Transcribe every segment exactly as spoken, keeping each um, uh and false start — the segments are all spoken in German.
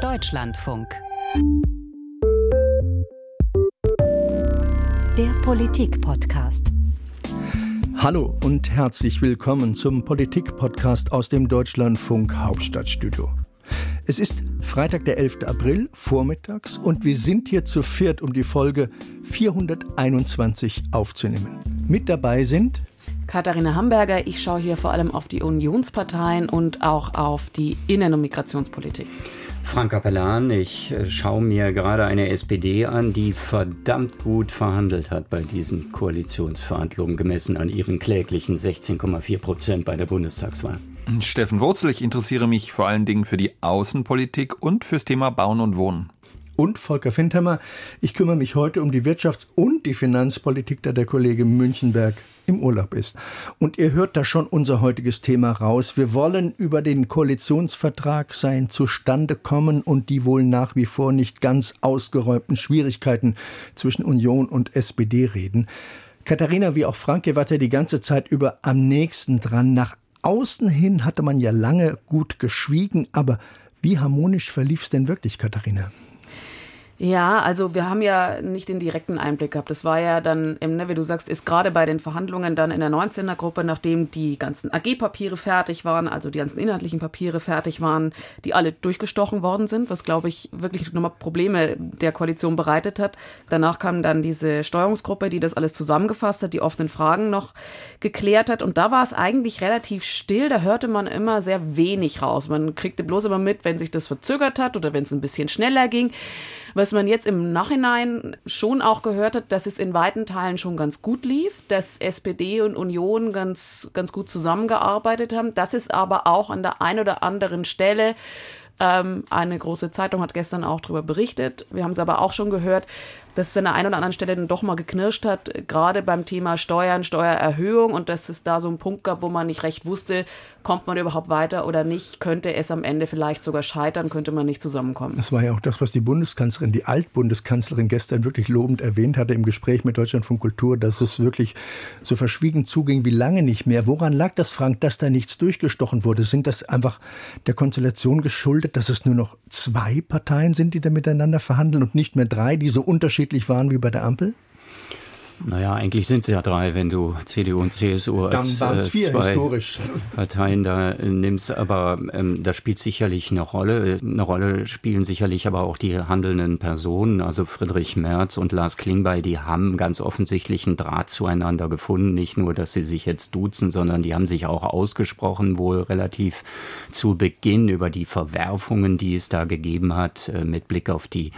Deutschlandfunk. Der Politik-Podcast. Hallo und herzlich willkommen zum Politik-Podcast aus dem Deutschlandfunk Hauptstadtstudio. Es ist Freitag, der elfter April, vormittags, und wir sind hier zu viert, um die Folge vierhunderteinundzwanzig aufzunehmen. Mit dabei sind Katharina Hamberger. Ich schaue hier vor allem auf die Unionsparteien und auch auf die Innen- und Migrationspolitik. Frank Capellan, ich schaue mir gerade eine S P D an, die verdammt gut verhandelt hat bei diesen Koalitionsverhandlungen, gemessen an ihren kläglichen sechzehn Komma vier Prozent bei der Bundestagswahl. Steffen Wurzel, ich interessiere mich vor allen Dingen für die Außenpolitik und fürs Thema Bauen und Wohnen. Und Volker Findhammer, ich kümmere mich heute um die Wirtschafts- und die Finanzpolitik, da der Kollege Münchenberg im Urlaub ist. Und ihr hört da schon unser heutiges Thema raus. Wir wollen über den Koalitionsvertrag, sein Zustandekommen und die wohl nach wie vor nicht ganz ausgeräumten Schwierigkeiten zwischen Union und S P D reden. Katharina, wie auch Frank, ihr wart ja die ganze Zeit über am nächsten dran. Nach außen hin hatte man ja lange gut geschwiegen, aber wie harmonisch verlief es denn wirklich, Katharina? Ja, also wir haben ja nicht den direkten Einblick gehabt. Das war ja dann, wie du sagst, ist gerade bei den Verhandlungen dann in der neunzehner-Gruppe, nachdem die ganzen A G-Papiere fertig waren, also die ganzen inhaltlichen Papiere fertig waren, die alle durchgestochen worden sind, was, glaube ich, wirklich nochmal Probleme der Koalition bereitet hat. Danach kam dann diese Steuerungsgruppe, die das alles zusammengefasst hat, die offenen Fragen noch geklärt hat. Und da war es eigentlich relativ still, da hörte man immer sehr wenig raus. Man kriegte bloß immer mit, wenn sich das verzögert hat oder wenn es ein bisschen schneller ging. Was man jetzt im Nachhinein schon auch gehört hat, dass es in weiten Teilen schon ganz gut lief, dass S P D und Union ganz, ganz gut zusammengearbeitet haben, dass es aber auch an der einen oder anderen Stelle, ähm, eine große Zeitung hat gestern auch darüber berichtet, wir haben es aber auch schon gehört, dass es an der einen oder anderen Stelle dann doch mal geknirscht hat, gerade beim Thema Steuern, Steuererhöhung, und dass es da so einen Punkt gab, wo man nicht recht wusste, kommt man überhaupt weiter oder nicht, könnte es am Ende vielleicht sogar scheitern, könnte man nicht zusammenkommen. Das war ja auch das, was die Bundeskanzlerin, die Altbundeskanzlerin gestern wirklich lobend erwähnt hatte im Gespräch mit Deutschlandfunk Kultur, dass es wirklich so verschwiegen zuging wie lange nicht mehr. Woran lag das, Frank, dass da nichts durchgestochen wurde? Sind das einfach der Konstellation geschuldet, dass es nur noch zwei Parteien sind, die da miteinander verhandeln und nicht mehr drei, die so unterschiedlich waren wie bei der Ampel? Naja, eigentlich sind es ja drei, wenn du C D U und C S U als Dann äh, vier, zwei historisch. Parteien da äh, nimmst. Aber ähm, das spielt sicherlich eine Rolle. Eine Rolle spielen sicherlich aber auch die handelnden Personen. Also Friedrich Merz und Lars Klingbeil, die haben ganz offensichtlich einen Draht zueinander gefunden. Nicht nur, dass sie sich jetzt duzen, sondern die haben sich auch ausgesprochen, wohl relativ zu Beginn über die Verwerfungen, die es da gegeben hat, äh, mit Blick auf die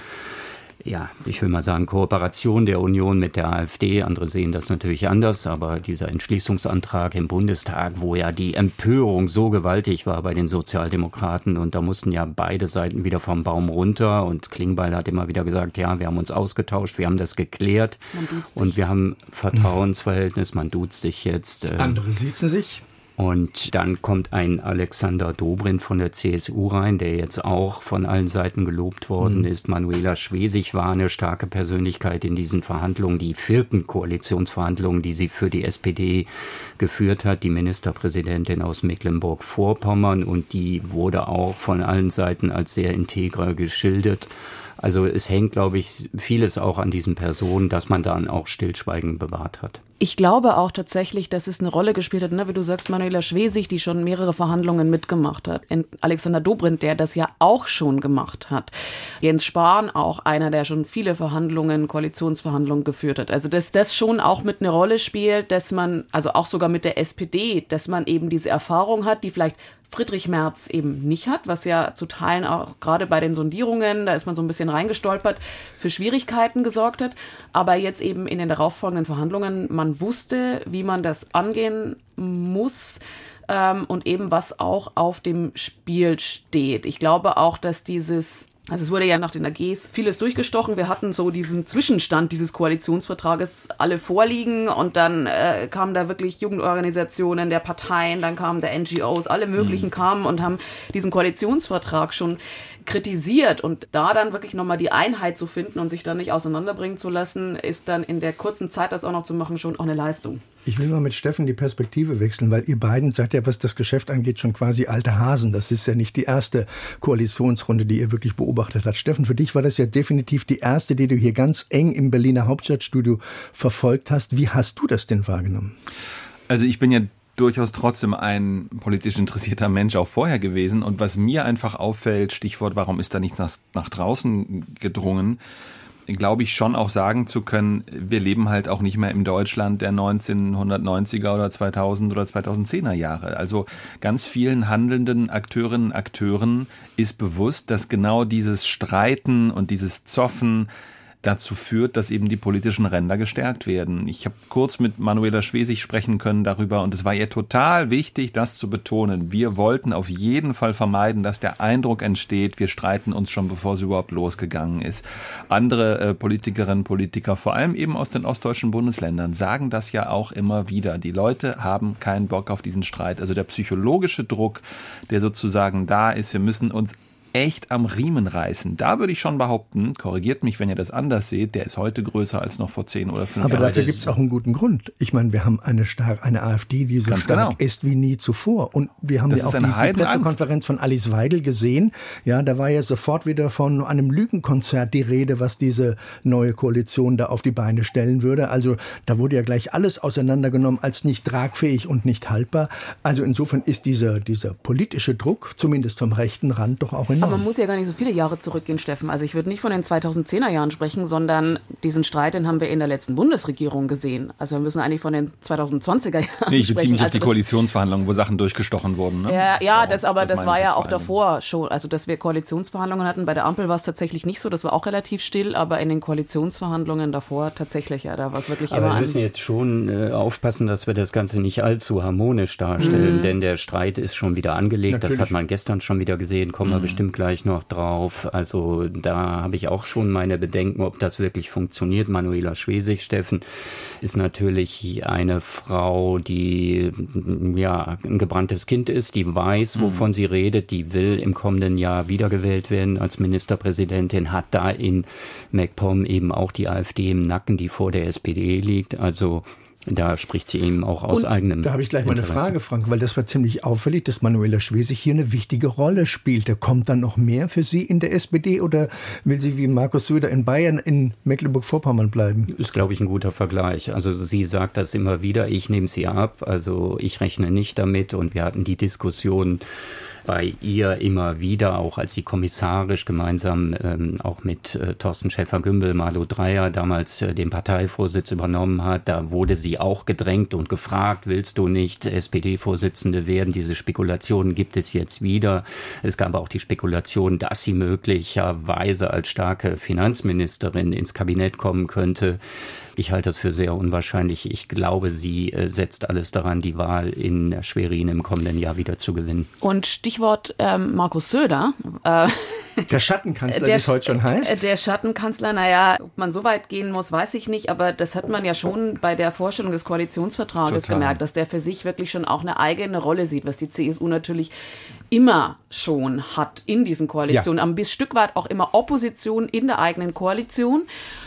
Ja, ich will mal sagen, Kooperation der Union mit der AfD. Andere sehen das natürlich anders, aber dieser Entschließungsantrag im Bundestag, wo ja die Empörung so gewaltig war bei den Sozialdemokraten, und da mussten ja beide Seiten wieder vom Baum runter, und Klingbeil hat immer wieder gesagt, ja, wir haben uns ausgetauscht, wir haben das geklärt und wir haben Vertrauensverhältnis, man duzt sich jetzt. Äh, Andere siezen sich. Und dann kommt ein Alexander Dobrindt von der C S U rein, der jetzt auch von allen Seiten gelobt worden ist. Manuela Schwesig war eine starke Persönlichkeit in diesen Verhandlungen, die vierten Koalitionsverhandlungen, die sie für die S P D geführt hat, die Ministerpräsidentin aus Mecklenburg-Vorpommern, und die wurde auch von allen Seiten als sehr integer geschildert. Also es hängt, glaube ich, vieles auch an diesen Personen, dass man dann auch Stillschweigen bewahrt hat. Ich glaube auch tatsächlich, dass es eine Rolle gespielt hat, ne? Wie du sagst, Manuela Schwesig, die schon mehrere Verhandlungen mitgemacht hat. Und Alexander Dobrindt, der das ja auch schon gemacht hat. Jens Spahn, auch einer, der schon viele Verhandlungen, Koalitionsverhandlungen geführt hat. Also dass das schon auch mit eine Rolle spielt, dass man, also auch sogar mit der S P D, dass man eben diese Erfahrung hat, die vielleicht Friedrich Merz eben nicht hat, was ja zu Teilen auch gerade bei den Sondierungen, da ist man so ein bisschen reingestolpert, für Schwierigkeiten gesorgt hat. Aber jetzt eben in den darauffolgenden Verhandlungen, man wusste, wie man das angehen muss, ähm, und eben was auch auf dem Spiel steht. Ich glaube auch, dass dieses Also es wurde ja nach den A Gs vieles durchgestochen. Wir hatten so diesen Zwischenstand dieses Koalitionsvertrages alle vorliegen, und dann äh, kamen da wirklich Jugendorganisationen der Parteien, dann kamen da N G Os, alle möglichen mhm. kamen und haben diesen Koalitionsvertrag schon kritisiert, und da dann wirklich nochmal die Einheit zu finden und sich dann nicht auseinanderbringen zu lassen, ist dann in der kurzen Zeit das auch noch zu machen schon auch eine Leistung. Ich will mal mit Steffen die Perspektive wechseln, weil ihr beiden seid ja, was das Geschäft angeht, schon quasi alte Hasen. Das ist ja nicht die erste Koalitionsrunde, die ihr wirklich beobachtet habt. Steffen, für dich war das ja definitiv die erste, die du hier ganz eng im Berliner Hauptstadtstudio verfolgt hast. Wie hast du das denn wahrgenommen? Also ich bin ja durchaus trotzdem ein politisch interessierter Mensch auch vorher gewesen. Und was mir einfach auffällt, Stichwort, warum ist da nichts nach, nach draußen gedrungen, glaube ich schon auch sagen zu können, wir leben halt auch nicht mehr im Deutschland der neunzehnhundertneunziger oder zweitausend oder zweitausendzehner Jahre. Also ganz vielen handelnden Akteurinnen und Akteuren ist bewusst, dass genau dieses Streiten und dieses Zoffen dazu führt, dass eben die politischen Ränder gestärkt werden. Ich habe kurz mit Manuela Schwesig sprechen können darüber und es war ihr total wichtig, das zu betonen. Wir wollten auf jeden Fall vermeiden, dass der Eindruck entsteht, wir streiten uns schon, bevor es überhaupt losgegangen ist. Andere äh, Politikerinnen und Politiker, vor allem eben aus den ostdeutschen Bundesländern, sagen das ja auch immer wieder. Die Leute haben keinen Bock auf diesen Streit. Also der psychologische Druck, der sozusagen da ist, wir müssen uns echt am Riemen reißen. Da würde ich schon behaupten, korrigiert mich, wenn ihr das anders seht, der ist heute größer als noch vor zehn oder fünf Jahren. Aber dafür gibt es auch einen guten Grund. Ich meine, wir haben eine, stark, eine AfD, die so Ganz stark genau. ist wie nie zuvor. Und wir haben Das ja ist auch die, eine die Pressekonferenz von Alice Weidel gesehen. Ja, da war ja sofort wieder von einem Lügenkonzert die Rede, was diese neue Koalition da auf die Beine stellen würde. Also da wurde ja gleich alles auseinandergenommen als nicht tragfähig und nicht haltbar. Also insofern ist dieser, dieser politische Druck, zumindest vom rechten Rand, doch auch enorm. Aber man muss ja gar nicht so viele Jahre zurückgehen, Steffen. Also ich würde nicht von den zweitausendzehner Jahren sprechen, sondern diesen Streit, den haben wir in der letzten Bundesregierung gesehen. Also wir müssen eigentlich von den zweitausendzwanziger Jahren nee, ich sprechen. beziehe mich also auf die Koalitionsverhandlungen, wo Sachen durchgestochen wurden. Ne? Ja, ja das, das, aber das, das war ja auch davor schon. Also dass wir Koalitionsverhandlungen hatten. Bei der Ampel war es tatsächlich nicht so. Das war auch relativ still. Aber in den Koalitionsverhandlungen davor tatsächlich, ja, da war es wirklich aber immer wir müssen an. jetzt schon äh, aufpassen, dass wir das Ganze nicht allzu harmonisch darstellen. Mhm. Denn der Streit ist schon wieder angelegt. Natürlich. Das hat man gestern schon wieder gesehen. Kommen mhm. wir bestimmt gleich noch drauf. Also da habe ich auch schon meine Bedenken, ob das wirklich funktioniert. Manuela Schwesig, Steffen, ist natürlich eine Frau, die ja ein gebranntes Kind ist, die weiß, wovon mhm. sie redet, die will im kommenden Jahr wiedergewählt werden als Ministerpräsidentin, hat da in MacPom eben auch die AfD im Nacken, die vor der S P D liegt. Also da spricht sie eben auch aus und eigenem Da habe ich gleich mal eine Interesse. Frage, Frank, weil das war ziemlich auffällig, dass Manuela Schwesig hier eine wichtige Rolle spielte. Kommt dann noch mehr für Sie in der S P D oder will sie wie Markus Söder in Bayern in Mecklenburg-Vorpommern bleiben? Ist, glaube ich, ein guter Vergleich. Also sie sagt das immer wieder, ich nehme sie ab, also ich rechne nicht damit und wir hatten die Diskussion bei ihr immer wieder, auch als sie kommissarisch gemeinsam ähm, auch mit äh, Thorsten Schäfer-Gümbel, Malu Dreyer damals äh, den Parteivorsitz übernommen hat, da wurde sie auch gedrängt und gefragt, willst du nicht S P D-Vorsitzende werden? Diese Spekulationen gibt es jetzt wieder. Es gab auch die Spekulation, dass sie möglicherweise als starke Finanzministerin ins Kabinett kommen könnte. Ich halte das für sehr unwahrscheinlich. Ich glaube, sie äh, setzt alles daran, die Wahl in Schwerin im kommenden Jahr wieder zu gewinnen. Und Stichwort ähm, Markus Söder. Äh, der Schattenkanzler, wie es heute schon heißt. Der Schattenkanzler, naja, ob man so weit gehen muss, weiß ich nicht. Aber das hat man ja schon bei der Vorstellung des Koalitionsvertrages Total. gemerkt, dass der für sich wirklich schon auch eine eigene Rolle sieht, was die C S U natürlich immer schon hat in diesen Koalitionen. Ja. Ein Stück weit auch immer Opposition in der eigenen Koalition.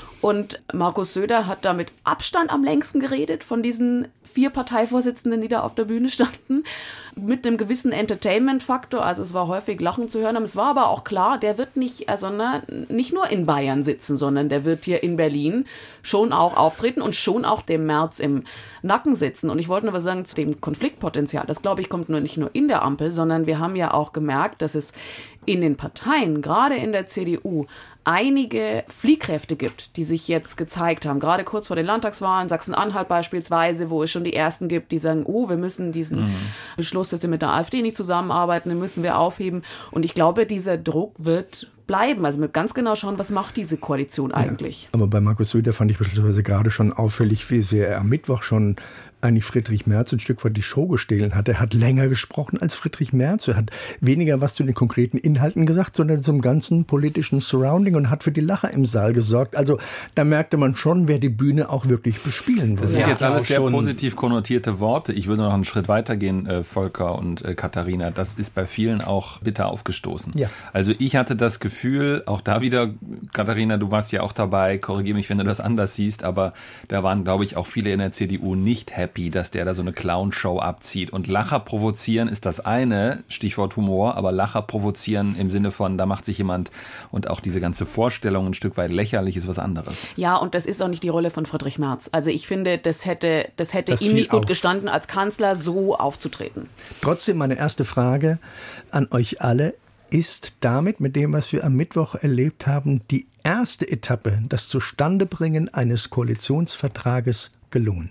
Und Markus Söder hat da mit Abstand am längsten geredet von diesen vier Parteivorsitzenden, die da auf der Bühne standen, mit einem gewissen Entertainment-Faktor. Also es war häufig Lachen zu hören, aber es war aber auch klar, der wird nicht, also ne, nicht nur in Bayern sitzen, sondern der wird hier in Berlin schon auch auftreten und schon auch dem Merz im Nacken sitzen. Und ich wollte nur was sagen zu dem Konfliktpotenzial. Das, glaube ich, kommt nur nicht nur in der Ampel, sondern wir haben ja auch gemerkt, dass es in den Parteien, gerade in der C D U, einige Fliehkräfte gibt, die sich jetzt gezeigt haben, gerade kurz vor den Landtagswahlen, Sachsen-Anhalt beispielsweise, wo es schon die Ersten gibt, die sagen, oh, wir müssen diesen mhm. Beschluss, dass wir mit der AfD nicht zusammenarbeiten, den müssen wir aufheben. Und ich glaube, dieser Druck wird bleiben. Also mit ganz genau schauen, was macht diese Koalition eigentlich. Ja, aber bei Markus Söder fand ich beispielsweise gerade schon auffällig, wie sehr er am Mittwoch schon eigentlich Friedrich Merz ein Stück weit die Show gestohlen hat. Er hat länger gesprochen als Friedrich Merz. Er hat weniger was zu den konkreten Inhalten gesagt, sondern zum ganzen politischen Surrounding und hat für die Lacher im Saal gesorgt. Also da merkte man schon, wer die Bühne auch wirklich bespielen will. Das sind ja. jetzt alles sehr positiv konnotierte Worte. Ich würde noch einen Schritt weiter gehen, äh, Volker und äh, Katharina. Das ist bei vielen auch bitter aufgestoßen. Ja. Also ich hatte das Gefühl, auch da wieder, Katharina, du warst ja auch dabei, korrigiere mich, wenn du das anders siehst, aber da waren, glaube ich, auch viele in der C D U nicht happy happy, dass der da so eine Clownshow abzieht. Und Lacher provozieren ist das eine, Stichwort Humor, aber Lacher provozieren im Sinne von, da macht sich jemand und auch diese ganze Vorstellung ein Stück weit lächerlich ist was anderes. Ja, und das ist auch nicht die Rolle von Friedrich Merz. Also ich finde, das hätte, das hätte Das ihm fiel nicht gut auf. gestanden, als Kanzler so aufzutreten. Trotzdem meine erste Frage an euch alle. Ist damit, mit dem, was wir am Mittwoch erlebt haben, die erste Etappe, das Zustandebringen eines Koalitionsvertrages gelungen?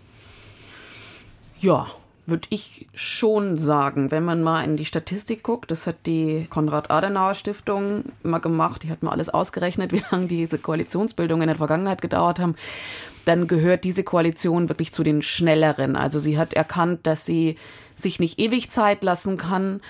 Ja, würde ich schon sagen, wenn man mal in die Statistik guckt, das hat die Konrad-Adenauer-Stiftung mal gemacht, die hat mal alles ausgerechnet, wie lange diese Koalitionsbildungen in der Vergangenheit gedauert haben, dann gehört diese Koalition wirklich zu den schnelleren. Also sie hat erkannt, dass sie sich nicht ewig Zeit lassen kann,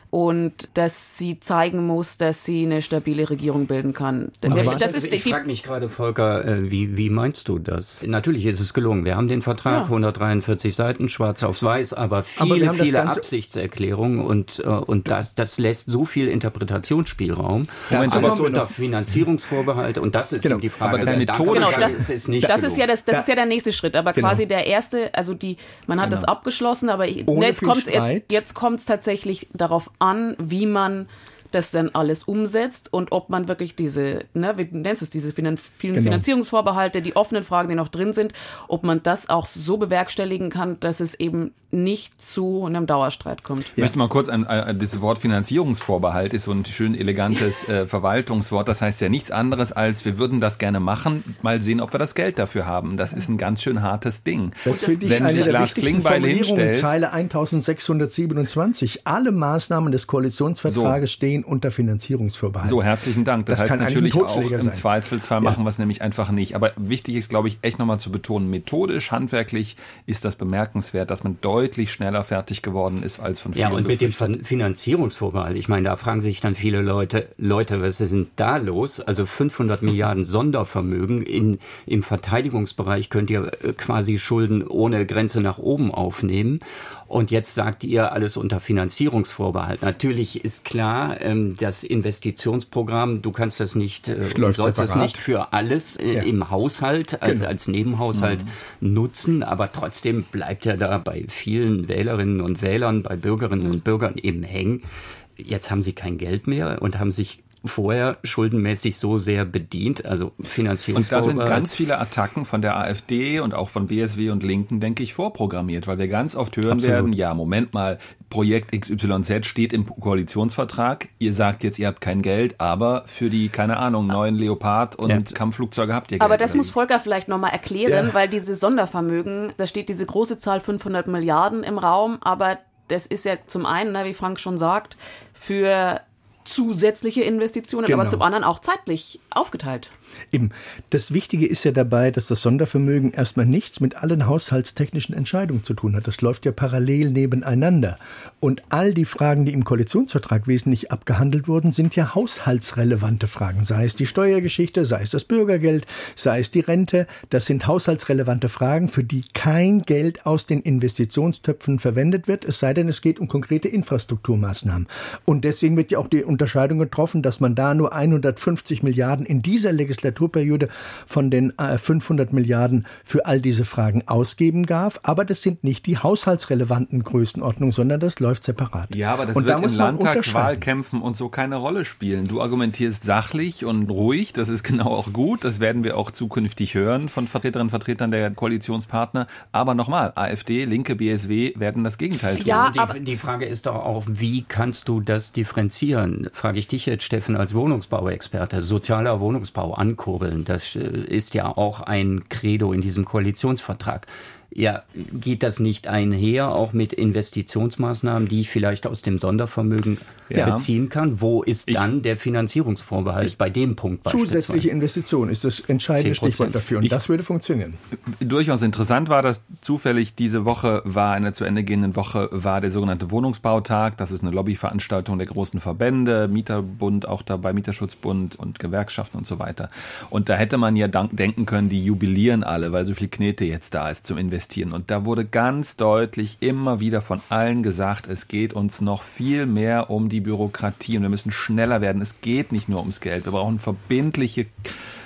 und dass sie zeigen muss, dass sie eine stabile Regierung bilden kann. Aber Das ich ist ich frage mich gerade, Volker, äh, wie, wie meinst du das? Natürlich ist es gelungen. Wir haben den Vertrag, ja. hundertdreiundvierzig Seiten, schwarz auf weiß, aber viele, aber viele Absichtserklärungen und, äh, und das, das lässt so viel Interpretationsspielraum. Moment, alles unter Finanzierungsvorbehalt und das ist genau. die Frage. Aber das Methode genau, das, ist, ist nicht das ist ja das, das ist ja der nächste Schritt. Aber genau. quasi der erste, also die, man hat genau. das abgeschlossen, aber ich, Ohne jetzt kommt es jetzt, jetzt kommt's tatsächlich darauf an, wie man das dann alles umsetzt und ob man wirklich diese, ne, wie nennst du es, diese vielen Genau. Finanzierungsvorbehalte, die offenen Fragen, die noch drin sind, ob man das auch so bewerkstelligen kann, dass es eben nicht zu einem Dauerstreit kommt. Ich möchte mal kurz an, an das Wort Finanzierungsvorbehalt ist so ein schön elegantes äh, Verwaltungswort. Das heißt ja nichts anderes als, wir würden das gerne machen, mal sehen, ob wir das Geld dafür haben. Das ist ein ganz schön hartes Ding. Das finde ich Wenn eine sich der Lars wichtigsten Klingbeil Formulierungen, hinstellt, Zeile eintausendsechshundertsiebenundzwanzig. Alle Maßnahmen des Koalitionsvertrages so. stehen unter Finanzierungsvorbehalt. So, herzlichen Dank. Das, das heißt natürlich auch, im sein. Zweifelsfall ja. machen wir es nämlich einfach nicht. Aber wichtig ist, glaube ich, echt nochmal zu betonen, methodisch, handwerklich ist das bemerkenswert, dass man deutlich schneller fertig geworden ist als von vielen. Ja, und mit dem Finanzierungsvorbehalt, ich meine, da fragen sich dann viele Leute, Leute, was ist denn da los? Also fünfhundert Milliarden Sondervermögen in, im Verteidigungsbereich könnt ihr quasi Schulden ohne Grenze nach oben aufnehmen. Und jetzt sagt ihr alles unter Finanzierungsvorbehalt. Natürlich ist klar, das Investitionsprogramm, du kannst das nicht, du sollst es nicht für alles ja. im Haushalt als, genau. als Nebenhaushalt mhm. nutzen, aber trotzdem bleibt ja da bei vielen Wählerinnen und Wählern, bei Bürgerinnen und Bürgern eben hängen. Jetzt haben sie kein Geld mehr und haben sich vorher schuldenmäßig so sehr bedient, also Finanzierungsvorbehalt. Und da sind ganz viele Attacken von der AfD und auch von B S W und Linken, denke ich, vorprogrammiert, weil wir ganz oft hören Absolut. werden, ja, Moment mal, Projekt X Y Z steht im Koalitionsvertrag, ihr sagt jetzt, ihr habt kein Geld, aber für die, keine Ahnung, neuen Leopard und ja. Kampfflugzeuge habt ihr Geld. Aber das muss Volker vielleicht nochmal erklären, ja. weil diese Sondervermögen, da steht diese große Zahl fünfhundert Milliarden im Raum, aber das ist ja zum einen, wie Frank schon sagt, für zusätzliche Investitionen, genau. aber zum anderen auch zeitlich aufgeteilt. Eben. Das Wichtige ist ja dabei, dass das Sondervermögen erstmal nichts mit allen haushaltstechnischen Entscheidungen zu tun hat. Das läuft ja parallel nebeneinander. Und all die Fragen, die im Koalitionsvertrag wesentlich abgehandelt wurden, sind ja haushaltsrelevante Fragen. Sei es die Steuergeschichte, sei es das Bürgergeld, sei es die Rente. Das sind haushaltsrelevante Fragen, für die kein Geld aus den Investitionstöpfen verwendet wird, es sei denn, es geht um konkrete Infrastrukturmaßnahmen. Und deswegen wird ja auch die Unterscheidung getroffen, dass man da nur hundertfünfzig Milliarden in dieser Legislaturperiode von den fünfhundert Milliarden für all diese Fragen ausgeben darf. Aber das sind nicht die haushaltsrelevanten Größenordnungen, sondern das läuft separat. Ja, aber das und wird da in Landtagswahlkämpfen und so keine Rolle spielen. Du argumentierst sachlich und ruhig, das ist genau auch gut. Das werden wir auch zukünftig hören von Vertreterinnen und Vertretern der Koalitionspartner. Aber nochmal, AfD, Linke, B S W werden das Gegenteil tun. Ja, die, die Frage ist doch auch, wie kannst du das differenzieren? Frage ich dich jetzt, Steffen, als Wohnungsbauexperte. Sozialer Wohnungsbau ankurbeln, das ist ja auch ein Credo in diesem Koalitionsvertrag. Ja, geht das nicht einher, auch mit Investitionsmaßnahmen, die ich vielleicht aus dem Sondervermögen ja. beziehen kann? Wo ist ich, dann der Finanzierungsvorbehalt ich, bei dem Punkt beispielsweise? Zusätzliche Investition ist das entscheidende Stichwort dafür und ich, das würde funktionieren. Durchaus interessant war, dass zufällig diese Woche war, in der zu Ende gehenden Woche war der sogenannte Wohnungsbautag. Das ist eine Lobbyveranstaltung der großen Verbände, Mieterbund auch dabei, Mieterschutzbund und Gewerkschaften und so weiter. Und da hätte man ja denken können, die jubilieren alle, weil so viel Knete jetzt da ist zum Investieren. Und da wurde ganz deutlich immer wieder von allen gesagt, es geht uns noch viel mehr um die Bürokratie und wir müssen schneller werden. Es geht nicht nur ums Geld. Wir brauchen verbindliche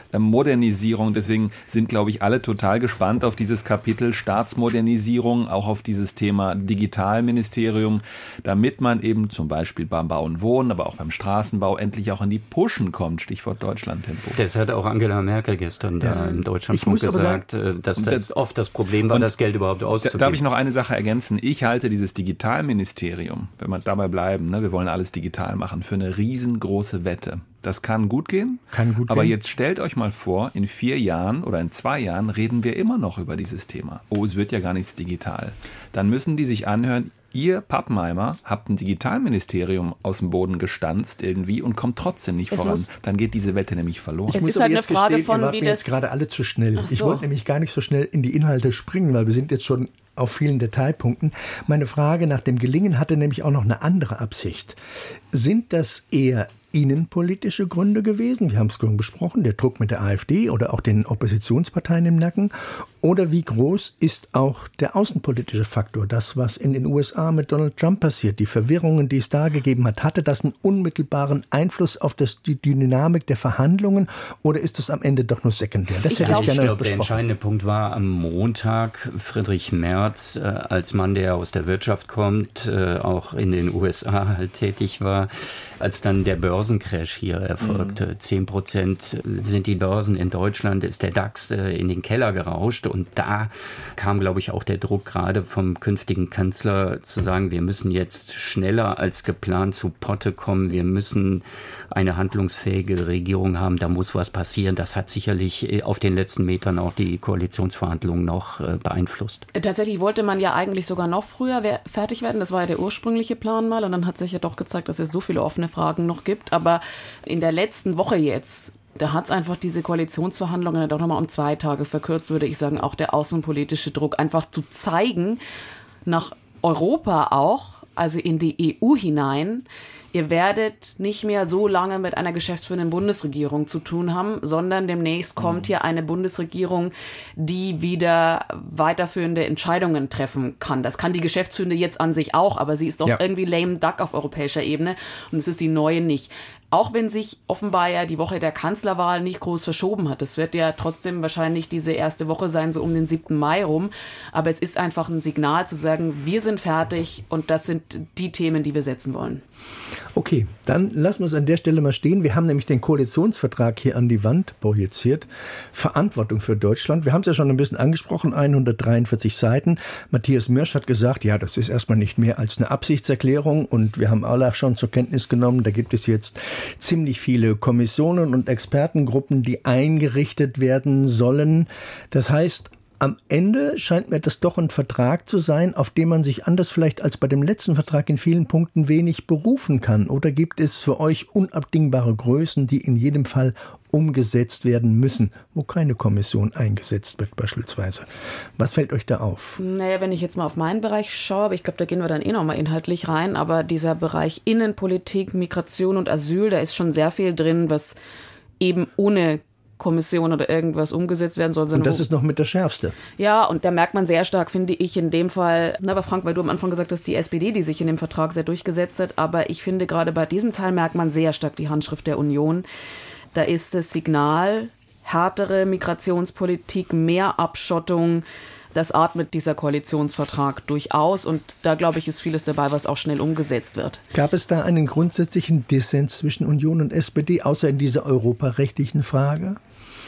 Modernisierung. Deswegen sind, glaube ich, alle total gespannt auf dieses Kapitel Staatsmodernisierung, auch auf dieses Thema Digitalministerium, damit man eben zum Beispiel beim Bau und Wohnen, aber auch beim Straßenbau endlich auch in die Pushen kommt. Stichwort Deutschlandtempo. Das hat auch Angela Merkel gestern ja. da im Deutschlandfunk gesagt, sagen, dass das oft das Problem war, das Geld überhaupt auszugeben. Darf ich noch eine Sache ergänzen? Ich halte dieses Digitalministerium, wenn wir dabei bleiben, ne, wir wollen alles digital machen, für eine riesengroße Wette. Das kann gut gehen, kann gut aber gehen. Jetzt stellt euch mal vor, in vier Jahren oder in zwei Jahren reden wir immer noch über dieses Thema. Oh, es wird ja gar nichts digital. Dann müssen die sich anhören, ihr Pappenheimer habt ein Digitalministerium aus dem Boden gestanzt irgendwie und kommt trotzdem nicht es voran. Dann geht diese Wette nämlich verloren. Es ist halt eine Frage von, wie das... jetzt gerade alle zu schnell. So. Ich wollte nämlich gar nicht so schnell in die Inhalte springen, weil wir sind jetzt schon auf vielen Detailpunkten. Meine Frage nach dem Gelingen hatte nämlich auch noch eine andere Absicht. Sind das eher innenpolitische Gründe gewesen? Wir haben es schon besprochen, der Druck mit der AfD oder auch den Oppositionsparteien im Nacken. Oder wie groß ist auch der außenpolitische Faktor? Das, was in den U S A mit Donald Trump passiert, die Verwirrungen, die es da gegeben hat, hatte das einen unmittelbaren Einfluss auf das, die Dynamik der Verhandlungen oder ist das am Ende doch nur sekundär? Das ich hätte glaub, ich gerne ich glaube, besprochen. Der entscheidende Punkt war am Montag, Friedrich Merz, äh, als Mann, der aus der Wirtschaft kommt, äh, auch in den U S A halt tätig war, als dann der Börsencrash hier erfolgte. Mhm. Zehn Prozent sind die Börsen in Deutschland, ist der DAX äh, in den Keller gerauscht. Und da kam, glaube ich, auch der Druck gerade vom künftigen Kanzler zu sagen, wir müssen jetzt schneller als geplant zu Potte kommen. Wir müssen eine handlungsfähige Regierung haben. Da muss was passieren. Das hat sicherlich auf den letzten Metern auch die Koalitionsverhandlungen noch äh, beeinflusst. Tatsächlich wollte man ja eigentlich sogar noch früher fertig werden. Das war ja der ursprüngliche Plan mal. Und dann hat sich ja doch gezeigt, dass es so viele offene Fragen noch gibt. Aber in der letzten Woche jetzt, da hat es einfach diese Koalitionsverhandlungen doch nochmal um zwei Tage verkürzt, würde ich sagen, auch der außenpolitische Druck einfach zu zeigen, nach Europa auch, also in die E U hinein, ihr werdet nicht mehr so lange mit einer geschäftsführenden Bundesregierung zu tun haben, sondern demnächst kommt hier eine Bundesregierung, die wieder weiterführende Entscheidungen treffen kann. Das kann die Geschäftsführende jetzt an sich auch, aber sie ist doch ja. irgendwie lame duck auf europäischer Ebene und es ist die neue nicht. Auch wenn sich offenbar ja die Woche der Kanzlerwahl nicht groß verschoben hat. Es wird ja trotzdem wahrscheinlich diese erste Woche sein, so um den siebten Mai rum. Aber es ist einfach ein Signal zu sagen, wir sind fertig und das sind die Themen, die wir setzen wollen. Okay, dann lassen wir es an der Stelle mal stehen. Wir haben nämlich den Koalitionsvertrag hier an die Wand projiziert. Verantwortung für Deutschland. Wir haben es ja schon ein bisschen angesprochen, hundertdreiundvierzig Seiten. Matthias Mirsch hat gesagt, ja, das ist erstmal nicht mehr als eine Absichtserklärung. Und wir haben alle schon zur Kenntnis genommen, da gibt es jetzt ziemlich viele Kommissionen und Expertengruppen, die eingerichtet werden sollen. Das heißt, am Ende scheint mir das doch ein Vertrag zu sein, auf den man sich anders vielleicht als bei dem letzten Vertrag in vielen Punkten wenig berufen kann. Oder gibt es für euch unabdingbare Größen, die in jedem Fall umgesetzt werden müssen, wo keine Kommission eingesetzt wird beispielsweise? Was fällt euch da auf? Naja, wenn ich jetzt mal auf meinen Bereich schaue, aber ich glaube, da gehen wir dann eh nochmal inhaltlich rein, aber dieser Bereich Innenpolitik, Migration und Asyl, da ist schon sehr viel drin, was eben ohne Kommission oder irgendwas umgesetzt werden soll. Und das ist noch mit der schärfste. Ja, und da merkt man sehr stark, finde ich, in dem Fall, na, aber Frank, weil du am Anfang gesagt hast, die S P D, die sich in dem Vertrag sehr durchgesetzt hat, aber ich finde, gerade bei diesem Teil merkt man sehr stark die Handschrift der Union. Da ist das Signal, härtere Migrationspolitik, mehr Abschottung, das atmet dieser Koalitionsvertrag durchaus und da, glaube ich, ist vieles dabei, was auch schnell umgesetzt wird. Gab es da einen grundsätzlichen Dissens zwischen Union und S P D, außer in dieser europarechtlichen Frage?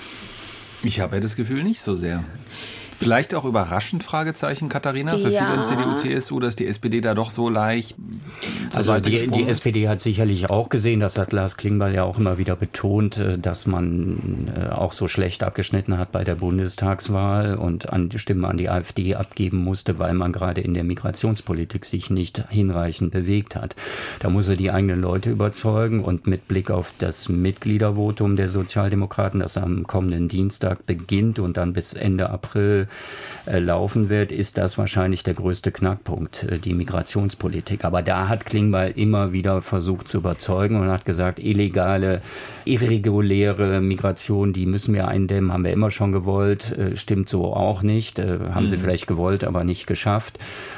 Ich habe ja das Gefühl nicht so sehr. Vielleicht auch überraschend, Fragezeichen, Katharina, für ja. viele in C D U, C S U, dass die S P D da doch so leicht Also die, die S P D hat sicherlich auch gesehen, das hat Lars Klingbeil ja auch immer wieder betont, dass man auch so schlecht abgeschnitten hat bei der Bundestagswahl und an die Stimmen an die AfD abgeben musste, weil man gerade in der Migrationspolitik sich nicht hinreichend bewegt hat. Da muss er die eigenen Leute überzeugen und mit Blick auf das Mitgliedervotum der Sozialdemokraten, das am kommenden Dienstag beginnt und dann bis Ende April laufen wird, ist das wahrscheinlich der größte Knackpunkt, die Migrationspolitik. Aber da hat Klingbeil immer wieder versucht zu überzeugen und hat gesagt, illegale, irreguläre Migration, die müssen wir eindämmen, haben wir immer schon gewollt, stimmt so auch nicht, haben mhm. sie vielleicht gewollt, aber nicht geschafft.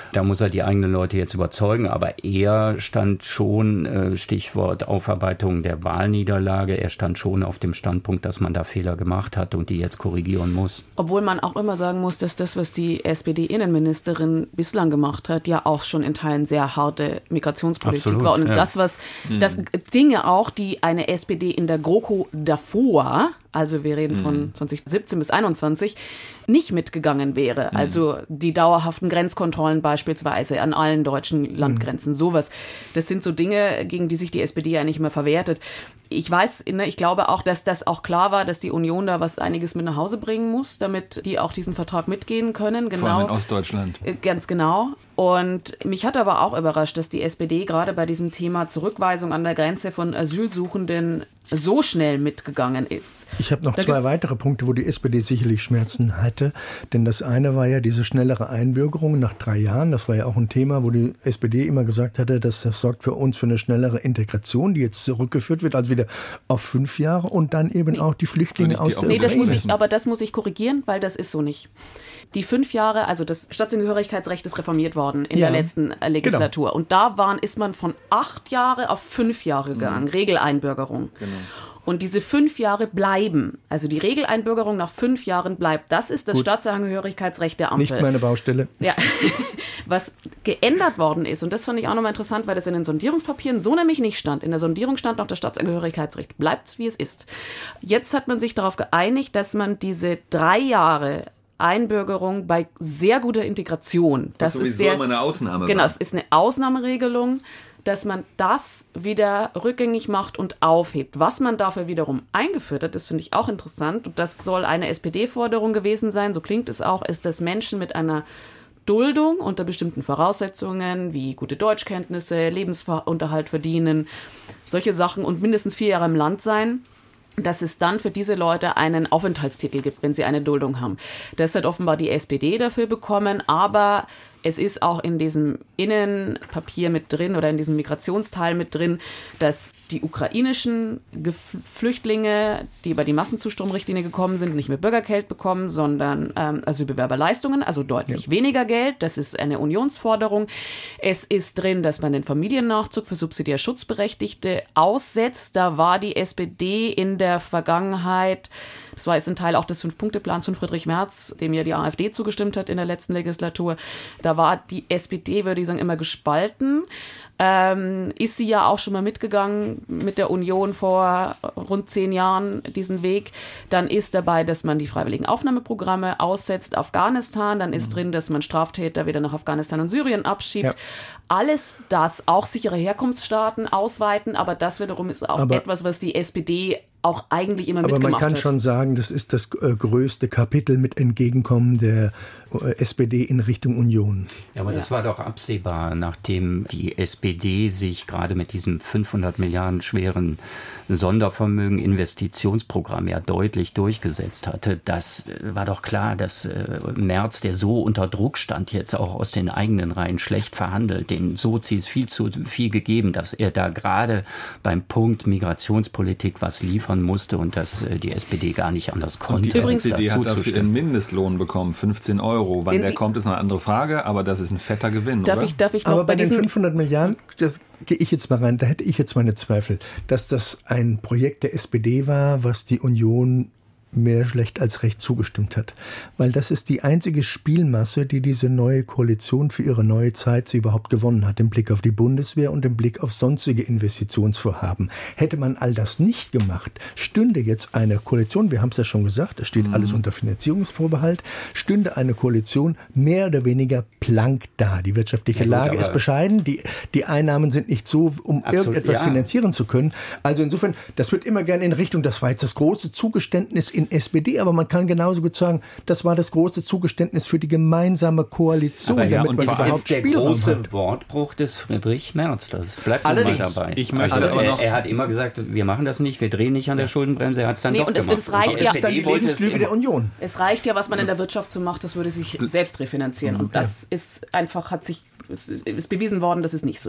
Da muss er die eigenen Leute jetzt überzeugen, aber er stand schon, äh, Stichwort Aufarbeitung der Wahlniederlage, er stand schon auf dem Standpunkt, dass man da Fehler gemacht hat und die jetzt korrigieren muss. Obwohl man auch immer sagen muss, dass das, was die S P D-Innenministerin bislang gemacht hat, ja auch schon in Teilen sehr harte Migrationspolitik Absolut, war. Und ja. das, was, das Dinge auch, die eine S P D in der GroKo davor, also wir reden von zwanzig siebzehn bis einundzwanzig, nicht mitgegangen wäre. Also die dauerhaften Grenzkontrollen beispielsweise an allen deutschen Landgrenzen, sowas. Das sind so Dinge, gegen die sich die S P D eigentlich immer verwertet. Ich weiß, ich glaube auch, dass das auch klar war, dass die Union da was einiges mit nach Hause bringen muss, damit die auch diesen Vertrag mitgehen können. Genau. Vor allem in Ostdeutschland. Ganz genau. Und mich hat aber auch überrascht, dass die S P D gerade bei diesem Thema Zurückweisung an der Grenze von Asylsuchenden so schnell mitgegangen ist. Ich habe noch Da zwei gibt's- weitere Punkte, wo die S P D sicherlich Schmerzen hatte. Denn das eine war ja diese schnellere Einbürgerung nach drei Jahren. Das war ja auch ein Thema, wo die S P D immer gesagt hatte, dass das sorgt für uns für eine schnellere Integration, die jetzt zurückgeführt wird, also wieder auf fünf Jahre und dann eben auch die Flüchtlinge Würde ich aus die der auch Nee, das muss Ukraine. ich, aber das muss ich korrigieren, weil das ist so nicht. Die fünf Jahre, also das Staatsangehörigkeitsrecht ist reformiert worden in Ja, der letzten äh, Legislatur. Und da waren, ist man von acht Jahre auf fünf Jahre gegangen, Regeleinbürgerung. Genau. Und diese fünf Jahre bleiben. Also die Regeleinbürgerung nach fünf Jahren bleibt. Das ist das Gut. Staatsangehörigkeitsrecht der Ampel. Nicht meine Baustelle. Ja, was geändert worden ist, und das fand ich auch nochmal interessant, weil das in den Sondierungspapieren so nämlich nicht stand. In der Sondierung stand noch das Staatsangehörigkeitsrecht. Bleibt wie es ist. Jetzt hat man sich darauf geeinigt, dass man diese drei Jahre Einbürgerung bei sehr guter Integration, das Was ist sowieso sehr, immer eine Ausnahme genau, war. es ist eine Ausnahmeregelung, dass man das wieder rückgängig macht und aufhebt. Was man dafür wiederum eingeführt hat, das finde ich auch interessant, und das soll eine S P D-Forderung gewesen sein, so klingt es auch, ist, dass Menschen mit einer Duldung unter bestimmten Voraussetzungen wie gute Deutschkenntnisse, Lebensunterhalt verdienen, solche Sachen und mindestens vier Jahre im Land sein, dass es dann für diese Leute einen Aufenthaltstitel gibt, wenn sie eine Duldung haben. Das hat offenbar die S P D dafür bekommen, aber es ist auch in diesem Innenpapier mit drin oder in diesem Migrationsteil mit drin, dass die ukrainischen Gef- Flüchtlinge, die über die Massenzustromrichtlinie gekommen sind, nicht mehr Bürgergeld bekommen, sondern ähm, Asylbewerberleistungen, also deutlich ja. weniger Geld. Das ist eine Unionsforderung. Es ist drin, dass man den Familiennachzug für subsidiär Schutzberechtigte aussetzt. Da war die S P D in der Vergangenheit, das war jetzt ein Teil auch des Fünf-Punkte-Plans von Friedrich Merz, dem ja die AfD zugestimmt hat in der letzten Legislatur. Da war die S P D, würde ich sagen, immer gespalten. Ähm, ist sie ja auch schon mal mitgegangen mit der Union vor rund zehn Jahren diesen Weg. Dann ist dabei, dass man die freiwilligen Aufnahmeprogramme aussetzt, Afghanistan. Dann ist mhm. drin, dass man Straftäter wieder nach Afghanistan und Syrien abschiebt. Ja. Alles das, auch sichere Herkunftsstaaten ausweiten, aber das wiederum ist auch aber etwas, was die S P D auch eigentlich immer mitgemacht hat. Aber man kann hat. schon sagen, das ist das äh, größte Kapitel mit Entgegenkommen der äh, S P D in Richtung Union. Ja, aber ja. das war doch absehbar, nachdem die S P D sich gerade mit diesem fünfhundert Milliarden schweren Sondervermögen Investitionsprogramm ja deutlich durchgesetzt hatte. Das war doch klar, dass äh, Merz, der so unter Druck stand, jetzt auch aus den eigenen Reihen schlecht verhandelt, den Sozis viel zu viel gegeben, dass er da gerade beim Punkt Migrationspolitik was liefern musste und dass äh, die S P D gar nicht anders konnte. Und die S P D hat dafür ihren Mindestlohn bekommen, fünfzehn Euro. Wann der kommt, ist eine andere Frage, aber das ist ein fetter Gewinn, darf oder? Ich, darf ich noch aber bei, bei den fünfhundert Milliarden, das gehe ich jetzt mal rein, da hätte ich jetzt meine Zweifel, dass das ein Projekt der S P D war, was die Union mehr schlecht als recht zugestimmt hat. Weil das ist die einzige Spielmasse, die diese neue Koalition für ihre neue Zeit sie überhaupt gewonnen hat, im Blick auf die Bundeswehr und im Blick auf sonstige Investitionsvorhaben. Hätte man all das nicht gemacht, stünde jetzt eine Koalition, wir haben es ja schon gesagt, es steht mhm. alles unter Finanzierungsvorbehalt, stünde eine Koalition mehr oder weniger plank da. Die wirtschaftliche ja, gut, Lage ist bescheiden, die, die Einnahmen sind nicht so, um absolut, irgendetwas ja. finanzieren zu können. Also insofern, das wird immer gerne in Richtung, das war jetzt das große Zugeständnis in S P D, aber man kann genauso gut sagen, das war das große Zugeständnis für die gemeinsame Koalition, aber ja, damit und man das überhaupt ist der Spielraum große hat. Wortbruch des Friedrich Merz. Das bleibt mal dabei. Ich möchte also aber er, noch er hat immer gesagt, wir machen das nicht, wir drehen nicht an der Schuldenbremse. Er hat es dann nee, doch und es, gemacht. Es reicht und ja, das ist dann die Lebenslüge der Union. Es reicht ja, was man in der Wirtschaft so macht, das würde sich selbst refinanzieren. Und das ist einfach, hat sich, ist bewiesen worden, dass es nicht so ist.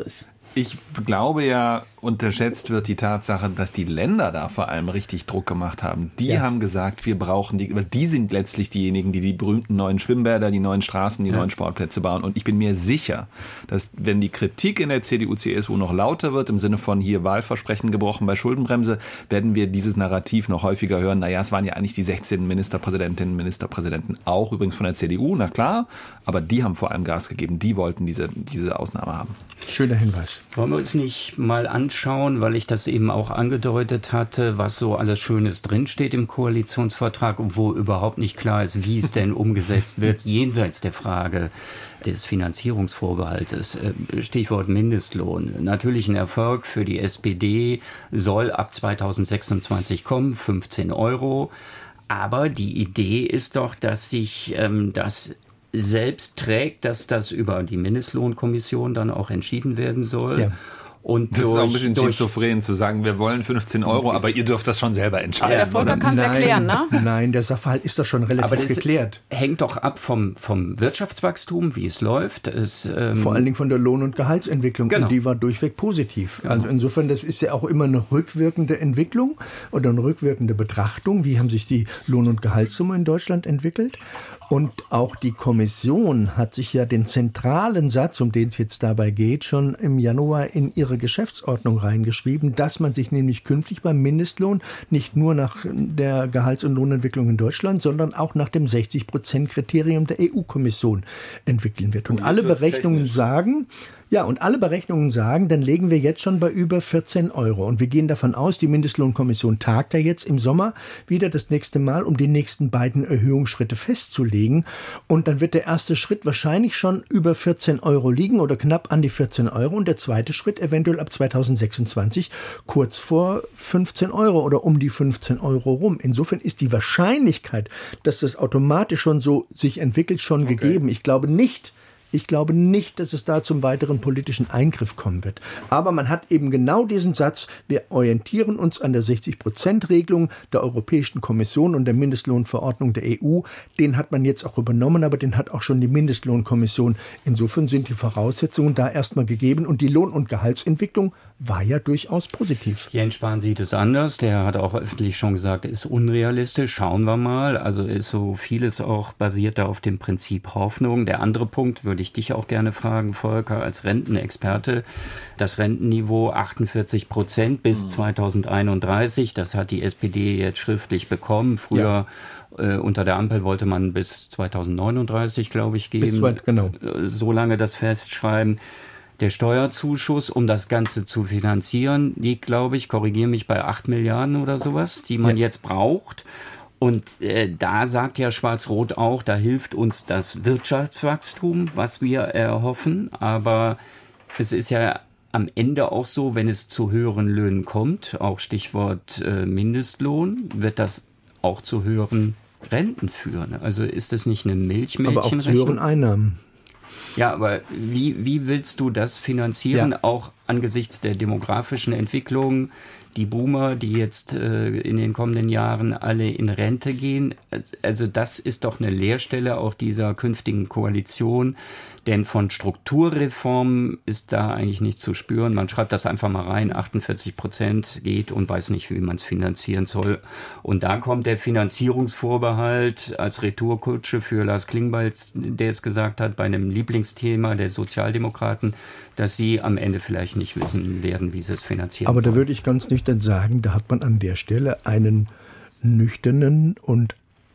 Ich glaube ja, unterschätzt wird die Tatsache, dass die Länder da vor allem richtig Druck gemacht haben. Die ja. haben gesagt, wir brauchen die, weil die sind letztlich diejenigen, die die berühmten neuen Schwimmbäder, die neuen Straßen, die ja. neuen Sportplätze bauen. Und ich bin mir sicher, dass wenn die Kritik in der C D U, C S U noch lauter wird, im Sinne von hier Wahlversprechen gebrochen bei Schuldenbremse, werden wir dieses Narrativ noch häufiger hören. Naja, es waren ja eigentlich die sechzehn Ministerpräsidentinnen und Ministerpräsidenten, auch übrigens von der C D U, na klar, aber die haben vor allem Gas gegeben. Die wollten diese, diese Ausnahme haben. Schöner Hinweis. Wollen wir uns nicht mal anschauen, weil ich das eben auch angedeutet hatte, was so alles Schönes drinsteht im Koalitionsvertrag und wo überhaupt nicht klar ist, wie es denn umgesetzt wird, jenseits der Frage des Finanzierungsvorbehaltes. Stichwort Mindestlohn. Natürlich ein Erfolg für die S P D, soll ab zweitausendsechsundzwanzig kommen, fünfzehn Euro. Aber die Idee ist doch, dass sich ähm, das selbst trägt, dass das über die Mindestlohnkommission dann auch entschieden werden soll. Ja. Und das durch, ist auch ein bisschen schizophren zu sagen, wir wollen fünfzehn Euro, aber ihr dürft das schon selber entscheiden. Ja, der Volker kann es erklären, ne? Nein, der Sachverhalt ist doch schon relativ aber das geklärt. Hängt doch ab vom, vom Wirtschaftswachstum, wie es läuft. Es, ähm Vor allen Dingen von der Lohn- und Gehaltsentwicklung. Genau. Und die war durchweg positiv. Genau. Also insofern, das ist ja auch immer eine rückwirkende Entwicklung oder eine rückwirkende Betrachtung. Wie haben sich die Lohn- und Gehaltssumme in Deutschland entwickelt? Und auch die Kommission hat sich ja den zentralen Satz, um den es jetzt dabei geht, schon im Januar in ihre Geschäftsordnung reingeschrieben, dass man sich nämlich künftig beim Mindestlohn nicht nur nach der Gehalts- und Lohnentwicklung in Deutschland, sondern auch nach dem sechzig Prozent Kriterium der E U-Kommission entwickeln wird. Und, und alle Berechnungen technisch. sagen, Ja, und alle Berechnungen sagen, dann legen wir jetzt schon bei über vierzehn Euro. Und wir gehen davon aus, die Mindestlohnkommission tagt ja jetzt im Sommer wieder das nächste Mal, um die nächsten beiden Erhöhungsschritte festzulegen. Und dann wird der erste Schritt wahrscheinlich schon über vierzehn Euro liegen oder knapp an die vierzehn Euro. Und der zweite Schritt eventuell ab zweitausendsechsundzwanzig kurz vor fünfzehn Euro oder um die fünfzehn Euro rum. Insofern ist die Wahrscheinlichkeit, dass das automatisch schon so sich entwickelt, schon okay. gegeben. Ich glaube nicht, Ich glaube nicht, dass es da zum weiteren politischen Eingriff kommen wird. Aber man hat eben genau diesen Satz, wir orientieren uns an der sechzig-Prozent-Regelung der Europäischen Kommission und der Mindestlohnverordnung der E U. Den hat man jetzt auch übernommen, aber den hat auch schon die Mindestlohnkommission. Insofern sind die Voraussetzungen da erstmal gegeben und die Lohn- und Gehaltsentwicklung war ja durchaus positiv. Jens Spahn sieht es anders. Der hat auch öffentlich schon gesagt, ist unrealistisch. Schauen wir mal. Also ist so vieles auch basiert da auf dem Prinzip Hoffnung. Der andere Punkt würde ich dich auch gerne fragen, Volker, als Rentenexperte. Das Rentenniveau achtundvierzig Prozent bis mhm. zweitausendeinunddreißig. Das hat die S P D jetzt schriftlich bekommen. Früher ja. äh, unter der Ampel wollte man bis zweitausendneununddreißig, glaube ich, geben. Bis weit, genau. So lange das festschreiben. Der Steuerzuschuss, um das Ganze zu finanzieren, liegt, glaube ich, korrigiere mich, bei acht Milliarden oder sowas, die man ja. jetzt braucht. Und äh, da sagt ja Schwarz-Rot auch, da hilft uns das Wirtschaftswachstum, was wir erhoffen. Aber es ist ja am Ende auch so, wenn es zu höheren Löhnen kommt, auch Stichwort äh, Mindestlohn, wird das auch zu höheren Renten führen. Also ist das nicht eine Milchmädchenrechnung? Aber auch zu höheren Einnahmen. Ja, aber wie, wie willst du das finanzieren, ja. auch angesichts der demografischen Entwicklung? Die Boomer, die jetzt äh, in den kommenden Jahren alle in Rente gehen, also das ist doch eine Leerstelle auch dieser künftigen Koalition, denn von Strukturreformen ist da eigentlich nichts zu spüren. Man schreibt das einfach mal rein, achtundvierzig Prozent geht und weiß nicht, wie man es finanzieren soll. Und da kommt der Finanzierungsvorbehalt als Retourkutsche für Lars Klingbeil, der es gesagt hat, bei einem Lieblingsthema der Sozialdemokraten, dass sie am Ende vielleicht nicht wissen werden, wie sie es finanzieren Aber sollen. Da würde ich ganz nüchtern sagen, da hat man an der Stelle einen nüchternen und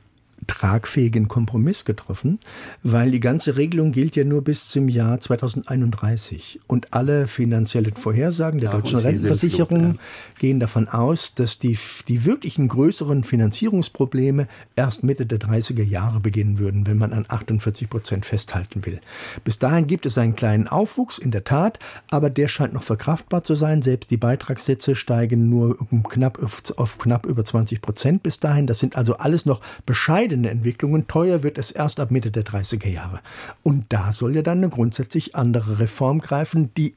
tragfähigen Kompromiss getroffen, weil die ganze Regelung gilt ja nur bis zum Jahr zweitausendeinunddreißig. Und alle finanziellen Vorhersagen der ja, deutschen Rentenversicherung ja. gehen davon aus, dass die, die wirklichen größeren Finanzierungsprobleme erst Mitte der dreißiger Jahre beginnen würden, wenn man an achtundvierzig Prozent festhalten will. Bis dahin gibt es einen kleinen Aufwuchs, in der Tat, aber der scheint noch verkraftbar zu sein. Selbst die Beitragssätze steigen nur um knapp auf, auf knapp über zwanzig Prozent bis dahin. Das sind also alles noch bescheidene Entwicklungen. Teuer wird es erst ab Mitte der dreißiger Jahre. Und da soll ja dann eine grundsätzlich andere Reform greifen, die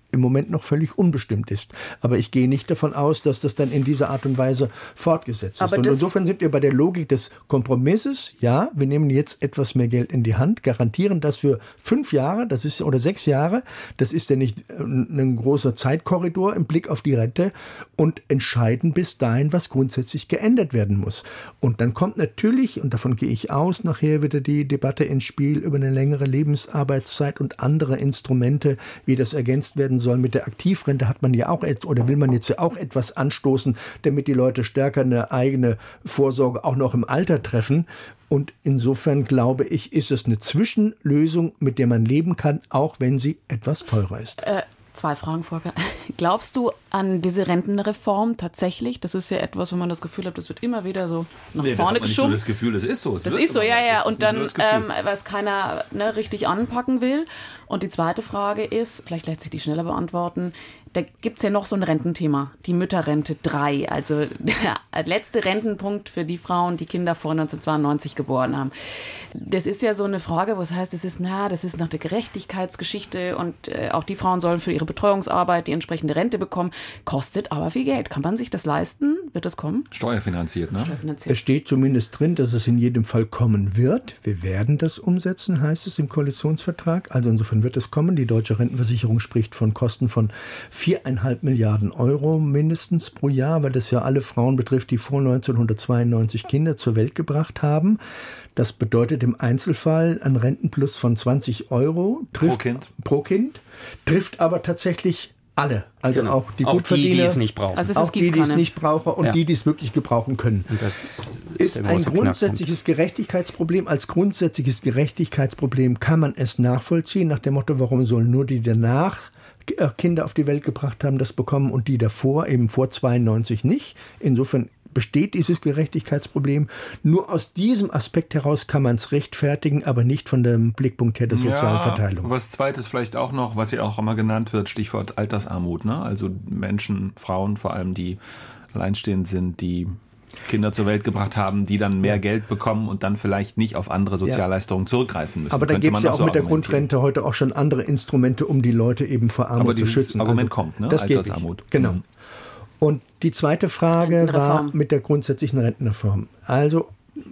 im Moment noch völlig unbestimmt ist. Aber ich gehe nicht davon aus, dass das dann in dieser Art und Weise fortgesetzt ist. Und insofern sind wir bei der Logik des Kompromisses. Ja, wir nehmen jetzt etwas mehr Geld in die Hand, garantieren das für fünf Jahre, das ist oder sechs Jahre. Das ist ja nicht ein großer Zeitkorridor im Blick auf die Rente und entscheiden bis dahin, was grundsätzlich geändert werden muss. Und dann kommt natürlich, und davon gehe ich aus, nachher wieder die Debatte ins Spiel über eine längere Lebensarbeitszeit und andere Instrumente, wie das ergänzt werden soll. Mit der Aktivrente hat man ja auch jetzt, oder will man jetzt ja auch etwas anstoßen, damit die Leute stärker eine eigene Vorsorge auch noch im Alter treffen. Und insofern glaube ich, ist es eine Zwischenlösung, mit der man leben kann, auch wenn sie etwas teurer ist. Äh, zwei Fragen, Volker. Glaubst du an diese Rentenreform tatsächlich? Das ist ja etwas, wo man das Gefühl hat, das wird immer wieder so nach nee, vorne geschoben. Das Gefühl, das ist so. Es das ist so, ja, ja. Und dann, ähm, weil es keiner ne, richtig anpacken will. Und die zweite Frage ist, vielleicht lässt sich die schneller beantworten, da gibt es ja noch so ein Rententhema, die Mütterrente drei, also der letzte Rentenpunkt für die Frauen, die Kinder vor neunzehnhundertzweiundneunzig geboren haben. Das ist ja so eine Frage, wo es heißt, es ist, na, das ist nach der Gerechtigkeitsgeschichte und äh, auch die Frauen sollen für ihre Betreuungsarbeit die entsprechende Rente bekommen, kostet aber viel Geld. Kann man sich das leisten? Wird das kommen? Steuerfinanziert, ne? Steuerfinanziert. Es steht zumindest drin, dass es in jedem Fall kommen wird. Wir werden das umsetzen, heißt es im Koalitionsvertrag. Also insofern wird es kommen. Die Deutsche Rentenversicherung spricht von Kosten von viereinhalb Milliarden Euro mindestens pro Jahr, weil das ja alle Frauen betrifft, die vor neunzehnhundertzweiundneunzig Kinder zur Welt gebracht haben. Das bedeutet im Einzelfall ein Rentenplus von zwanzig Euro trifft, pro Kind. Pro Kind, trifft aber tatsächlich alle, also genau. auch die auch Gutverdiener, die, die es nicht brauchen. Also es auch ist die, die es Gießkanne. nicht brauchen und ja. die, die es wirklich gebrauchen können. Und das ist ist, ist ein grundsätzliches Gerechtigkeitsproblem. Als grundsätzliches Gerechtigkeitsproblem kann man es nachvollziehen, nach dem Motto, warum sollen nur die danach Kinder auf die Welt gebracht haben, das bekommen und die davor, eben vor zweiundneunzig nicht. Insofern besteht dieses Gerechtigkeitsproblem. Nur aus diesem Aspekt heraus kann man es rechtfertigen, aber nicht von dem Blickpunkt her der sozialen ja, Verteilung. Was Zweites vielleicht auch noch, was ja auch immer genannt wird, Stichwort Altersarmut. Ne? Also Menschen, Frauen vor allem, die alleinstehend sind, die Kinder zur Welt gebracht haben, die dann mehr ja. Geld bekommen und dann vielleicht nicht auf andere Sozialleistungen ja. zurückgreifen müssen. Aber da gibt es ja auch so mit der Grundrente heute auch schon andere Instrumente, um die Leute eben vor Armut Aber zu schützen. Aber Argument also, kommt, ne? Das Altersarmut. Genau. Mhm. Und die zweite Frage war mit der grundsätzlichen Rentenreform. Also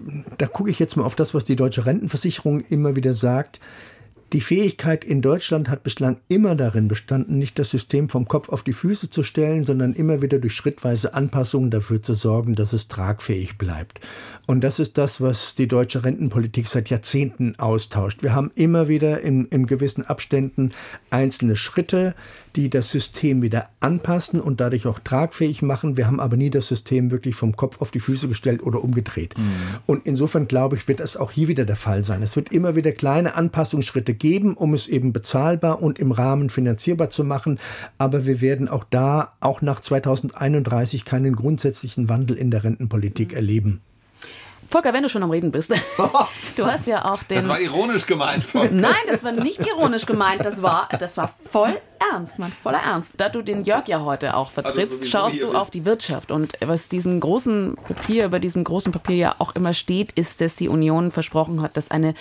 da gucke ich jetzt mal auf das, was die Deutsche Rentenversicherung immer wieder sagt. Die Fähigkeit in Deutschland hat bislang immer darin bestanden, nicht das System vom Kopf auf die Füße zu stellen, sondern immer wieder durch schrittweise Anpassungen dafür zu sorgen, dass es tragfähig bleibt. Und das ist das, was die deutsche Rentenpolitik seit Jahrzehnten austauscht. Wir haben immer wieder in, in gewissen Abständen einzelne Schritte, die das System wieder anpassen und dadurch auch tragfähig machen. Wir haben aber nie das System wirklich vom Kopf auf die Füße gestellt oder umgedreht. Mhm. Und insofern, glaube ich, wird das auch hier wieder der Fall sein. Es wird immer wieder kleine Anpassungsschritte geben, um es eben bezahlbar und im Rahmen finanzierbar zu machen. Aber wir werden auch da, auch nach zweitausendeinunddreißig, keinen grundsätzlichen Wandel in der Rentenpolitik mhm. erleben. Volker, wenn du schon am Reden bist, du hast ja auch den... Das war ironisch gemeint, Volker. Nein, das war nicht ironisch gemeint, das war, das war voll ernst, Mann, voller Ernst. Da du den Jörg ja heute auch vertrittst, also schaust du auf die Wirtschaft. Und was diesem großen Papier, über diesem großen Papier ja auch immer steht, ist, dass die Union versprochen hat, dass eine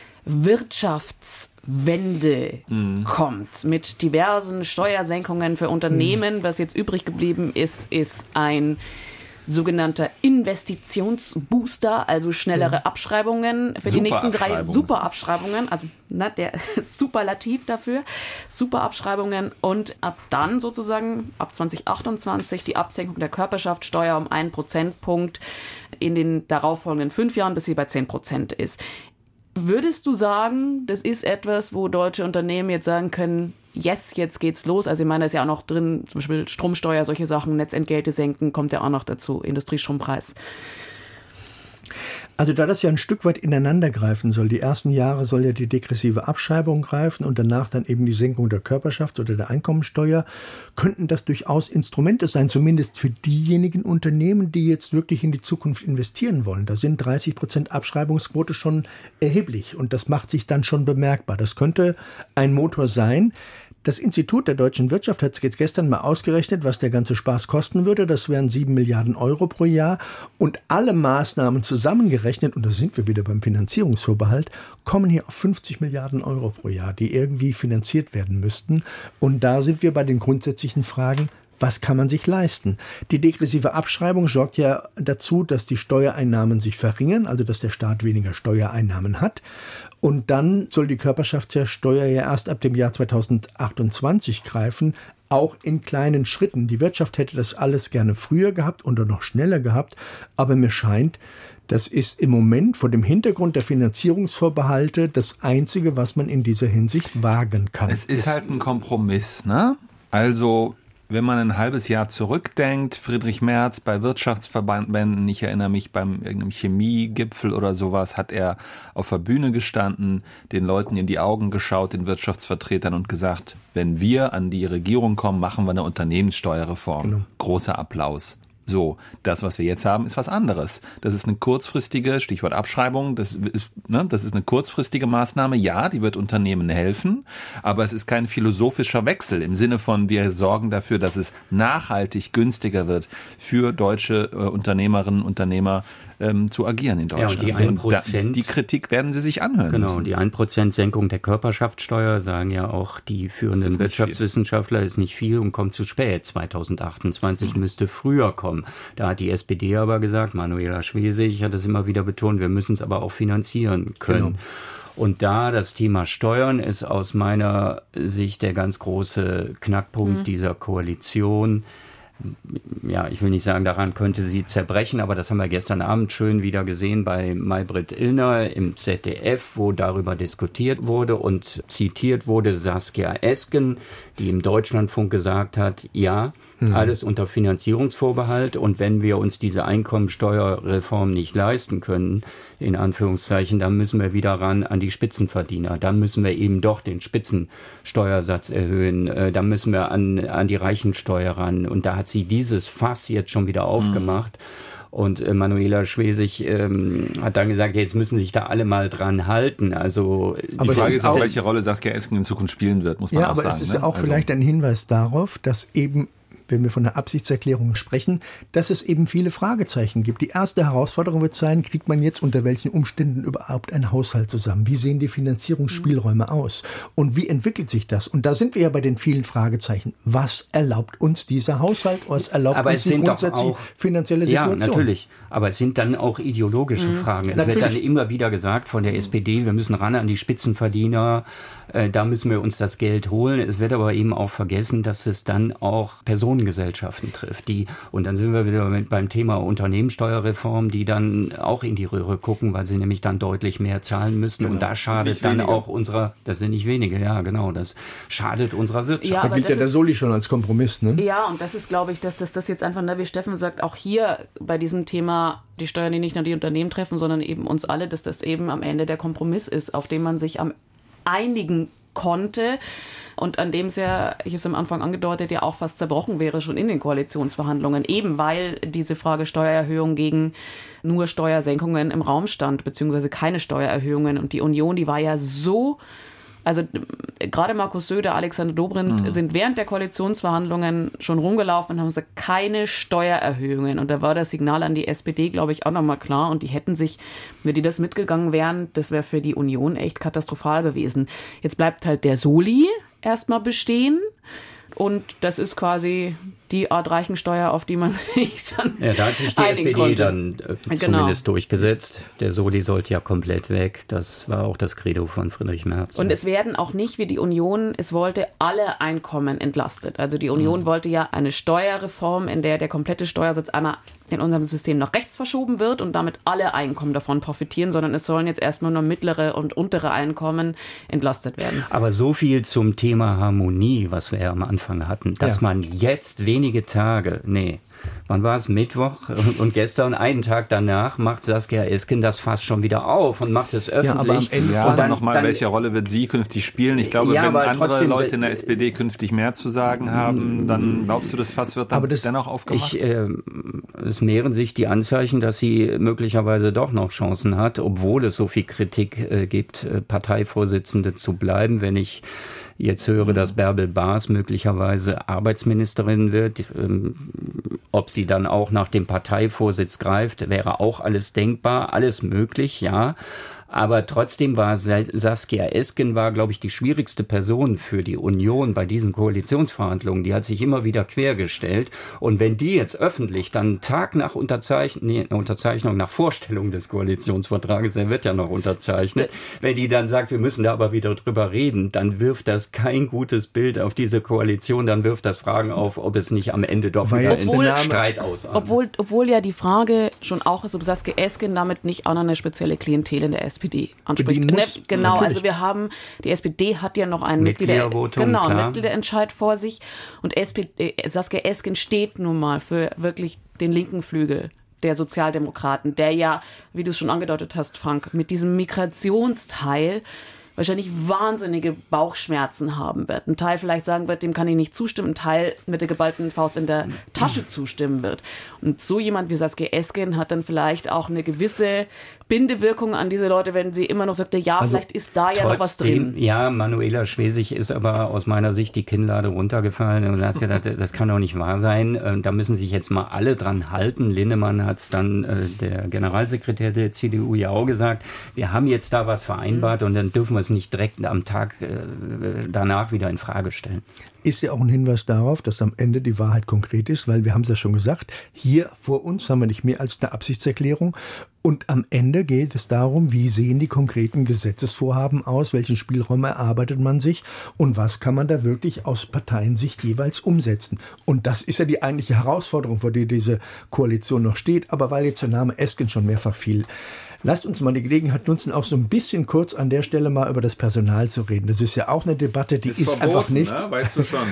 Wirtschaftswende mhm. kommt mit diversen Steuersenkungen für Unternehmen. Mhm. Was jetzt übrig geblieben ist, ist ein sogenannter Investitionsbooster, also schnellere Abschreibungen für die nächsten drei Superabschreibungen, also na, der Superlativ dafür, Superabschreibungen und ab dann sozusagen ab zwanzig achtundzwanzig die Absenkung der Körperschaftsteuer um einen Prozentpunkt in den darauffolgenden fünf Jahren, bis sie bei zehn Prozent ist. Würdest du sagen, das ist etwas, wo deutsche Unternehmen jetzt sagen können, yes, jetzt geht's los. Also ich meine, da ist ja auch noch drin, zum Beispiel Stromsteuer, solche Sachen, Netzentgelte senken, kommt ja auch noch dazu, Industriestrompreis. Also da das ja ein Stück weit ineinander greifen soll, die ersten Jahre soll ja die degressive Abschreibung greifen und danach dann eben die Senkung der Körperschafts- oder der Einkommensteuer, könnten das durchaus Instrumente sein, zumindest für diejenigen Unternehmen, die jetzt wirklich in die Zukunft investieren wollen. Da sind dreißig Prozent Abschreibungsquote schon erheblich und das macht sich dann schon bemerkbar. Das könnte ein Motor sein. Das Institut der deutschen Wirtschaft hat jetzt gestern mal ausgerechnet, was der ganze Spaß kosten würde. Das wären sieben Milliarden Euro pro Jahr. Und alle Maßnahmen zusammengerechnet, und da sind wir wieder beim Finanzierungsvorbehalt, kommen hier auf fünfzig Milliarden Euro pro Jahr, die irgendwie finanziert werden müssten. Und da sind wir bei den grundsätzlichen Fragen, was kann man sich leisten? Die degressive Abschreibung sorgt ja dazu, dass die Steuereinnahmen sich verringern, also dass der Staat weniger Steuereinnahmen hat. Und dann soll die Körperschaftssteuer ja erst ab dem Jahr zweitausendachtundzwanzig greifen, auch in kleinen Schritten. Die Wirtschaft hätte das alles gerne früher gehabt oder noch schneller gehabt, aber mir scheint, das ist im Moment vor dem Hintergrund der Finanzierungsvorbehalte das Einzige, was man in dieser Hinsicht wagen kann. Es ist halt ein Kompromiss, ne? Also wenn man ein halbes Jahr zurückdenkt, Friedrich Merz bei Wirtschaftsverbänden, ich erinnere mich beim irgendeinem Chemiegipfel oder sowas, hat er auf der Bühne gestanden, den Leuten in die Augen geschaut, den Wirtschaftsvertretern und gesagt, wenn wir an die Regierung kommen, machen wir eine Unternehmenssteuerreform. Genau. Großer Applaus. So, das, was wir jetzt haben, ist was anderes. Das ist eine kurzfristige, Stichwort Abschreibung, das ist, ne, das ist eine kurzfristige Maßnahme. Ja, die wird Unternehmen helfen, aber es ist kein philosophischer Wechsel im Sinne von, wir sorgen dafür, dass es nachhaltig günstiger wird für deutsche äh, Unternehmerinnen und Unternehmer ähm, zu agieren in Deutschland. Ja, und die ein Prozent, die Kritik werden sie sich anhören genau, müssen. Genau, die ein Prozent Senkung der Körperschaftssteuer, sagen ja auch die führenden Wirtschaftswissenschaftler, ist nicht viel und kommt zu spät. zweitausendachtundzwanzig mhm. müsste früher kommen. Da hat die S P D aber gesagt, Manuela Schwesig hat es immer wieder betont, wir müssen es aber auch finanzieren können. Genau. Und da das Thema Steuern ist aus meiner Sicht der ganz große Knackpunkt mhm. dieser Koalition. Ja, ich will nicht sagen, daran könnte sie zerbrechen, aber das haben wir gestern Abend schön wieder gesehen bei Maybrit Illner im Z D F, wo darüber diskutiert wurde und zitiert wurde Saskia Esken, die im Deutschlandfunk gesagt hat, ja, mhm. alles unter Finanzierungsvorbehalt und wenn wir uns diese Einkommensteuerreform nicht leisten können, in Anführungszeichen, dann müssen wir wieder ran an die Spitzenverdiener, dann müssen wir eben doch den Spitzensteuersatz erhöhen, äh, dann müssen wir an, an die Reichensteuer ran und da hat sie dieses Fass jetzt schon wieder aufgemacht. Mhm. Und äh, Manuela Schwesig ähm, hat dann gesagt, jetzt müssen sich da alle mal dran halten. Also die aber Frage ist auch, welche Rolle Saskia Esken in Zukunft spielen wird, muss man ja, auch sagen. Ja, aber es ist ne? auch also vielleicht ein Hinweis darauf, dass eben, wenn wir von der Absichtserklärung sprechen, dass es eben viele Fragezeichen gibt. Die erste Herausforderung wird sein, kriegt man jetzt unter welchen Umständen überhaupt einen Haushalt zusammen? Wie sehen die Finanzierungsspielräume aus? Und wie entwickelt sich das? Und da sind wir ja bei den vielen Fragezeichen. Was erlaubt uns dieser Haushalt? Was erlaubt aber uns die grundsätzlich auch finanzielle Situation? Ja, natürlich. Aber es sind dann auch ideologische mhm. Fragen. Es natürlich. wird dann immer wieder gesagt von der S P D, wir müssen ran an die Spitzenverdiener, äh, da müssen wir uns das Geld holen. Es wird aber eben auch vergessen, dass es dann auch Personengesellschaften trifft. Die, und dann sind wir wieder mit beim Thema Unternehmenssteuerreform, die dann auch in die Röhre gucken, weil sie nämlich dann deutlich mehr zahlen müssen. Genau. Und da schadet nicht dann weniger. Auch unserer, das sind nicht wenige, ja genau, das schadet unserer Wirtschaft. Ja, da gilt ja der Soli schon als Kompromiss, ne? Ja, und das ist, glaube ich, dass, dass das jetzt einfach, ne, wie Steffen sagt, auch hier bei diesem Thema die Steuern, die nicht nur die Unternehmen treffen, sondern eben uns alle, dass das eben am Ende der Kompromiss ist, auf den man sich am einigen konnte und an dem es ja, ich habe es am Anfang angedeutet, ja auch fast zerbrochen wäre schon in den Koalitionsverhandlungen, eben weil diese Frage Steuererhöhung gegen nur Steuersenkungen im Raum stand, beziehungsweise keine Steuererhöhungen und die Union, die war ja so... Also gerade Markus Söder, Alexander Dobrindt mhm. sind während der Koalitionsverhandlungen schon rumgelaufen und haben gesagt, keine Steuererhöhungen. Und da war das Signal an die S P D, glaube ich, auch nochmal klar. Und die hätten sich, wenn die das mitgegangen wären, das wäre für die Union echt katastrophal gewesen. Jetzt bleibt halt der Soli erstmal bestehen. Und das ist quasi die Art Reichensteuer, auf die man sich dann ja, da hat sich die S P D konnte. dann äh, genau. zumindest durchgesetzt. Der Soli sollte ja komplett weg. Das war auch das Credo von Friedrich Merz. Und es werden auch nicht wie die Union, es wollte alle Einkommen entlastet. Also die Union mhm. wollte ja eine Steuerreform, in der der komplette Steuersatz einmal in unserem System nach rechts verschoben wird und damit alle Einkommen davon profitieren, sondern es sollen jetzt erstmal nur mittlere und untere Einkommen entlastet werden. Aber so viel zum Thema Harmonie, was wir ja am Anfang hatten, dass ja. man jetzt wenige Tage, nee, wann war es, Mittwoch und gestern, einen Tag danach, macht Saskia Esken das Fass schon wieder auf und macht es öffentlich. Ja, aber am Ende ja, dann nochmal, welche Rolle wird sie künftig spielen? Ich glaube, ja, wenn andere trotzdem, Leute in der S P D künftig mehr zu sagen haben, dann glaubst du, das Fass wird dann aber das, dennoch aufgemacht? Ich, äh, es mehren sich die Anzeichen, dass sie möglicherweise doch noch Chancen hat, obwohl es so viel Kritik äh, gibt, äh, Parteivorsitzende zu bleiben. Wenn ich jetzt höre, dass Bärbel Baas möglicherweise Arbeitsministerin wird. Ähm, ob sie dann auch nach dem Parteivorsitz greift, wäre auch alles denkbar, alles möglich, ja. Aber trotzdem war Saskia Esken, war, glaube ich, die schwierigste Person für die Union bei diesen Koalitionsverhandlungen. Die hat sich immer wieder quergestellt. Und wenn die jetzt öffentlich dann Tag nach Unterzeichnung, nee, Unterzeichnung, nach Vorstellung des Koalitionsvertrages, er wird ja noch unterzeichnet, wenn die dann sagt, wir müssen da aber wieder drüber reden, dann wirft das kein gutes Bild auf diese Koalition. Dann wirft das Fragen auf, ob es nicht am Ende doch wieder obwohl, in Streit ausartet. Obwohl, obwohl ja die Frage schon auch ist, ob Saskia Esken damit nicht auch noch eine spezielle Klientel in der S P D anspricht. Ne, genau, natürlich. Also wir haben, die S P D hat ja noch einen Mitglieder, genau, Mitgliederentscheid vor sich und S P D, Saskia Esken steht nun mal für wirklich den linken Flügel der Sozialdemokraten, der ja, wie du es schon angedeutet hast, Frank, mit diesem Migrationsteil wahrscheinlich wahnsinnige Bauchschmerzen haben wird. Ein Teil vielleicht sagen wird, dem kann ich nicht zustimmen, ein Teil mit der geballten Faust in der Tasche zustimmen wird. Und so jemand wie Saskia Esken hat dann vielleicht auch eine gewisse Bindewirkung an diese Leute, wenn sie immer noch sagt, ja, also vielleicht ist da ja trotzdem, noch was drin. Ja, Manuela Schwesig ist aber aus meiner Sicht die Kinnlade runtergefallen und hat gedacht, das kann doch nicht wahr sein. Da müssen sich jetzt mal alle dran halten. Linnemann hat es dann, äh, der Generalsekretär der C D U ja auch gesagt, wir haben jetzt da was vereinbart mhm. und dann dürfen wir es nicht direkt am Tag äh, danach wieder in Frage stellen. Ist ja auch ein Hinweis darauf, dass am Ende die Wahrheit konkret ist, weil wir haben es ja schon gesagt, hier vor uns haben wir nicht mehr als eine Absichtserklärung und am Ende geht es darum, wie sehen die konkreten Gesetzesvorhaben aus, welchen Spielraum erarbeitet man sich und was kann man da wirklich aus Parteiensicht jeweils umsetzen. Und das ist ja die eigentliche Herausforderung, vor der diese Koalition noch steht, aber weil jetzt der Name Esken schon mehrfach fiel. Lasst uns mal die Gelegenheit nutzen, auch so ein bisschen kurz an der Stelle mal über das Personal zu reden. Das ist ja auch eine Debatte, die ist, ist verboten, einfach nicht... Ne? Weißt du schon.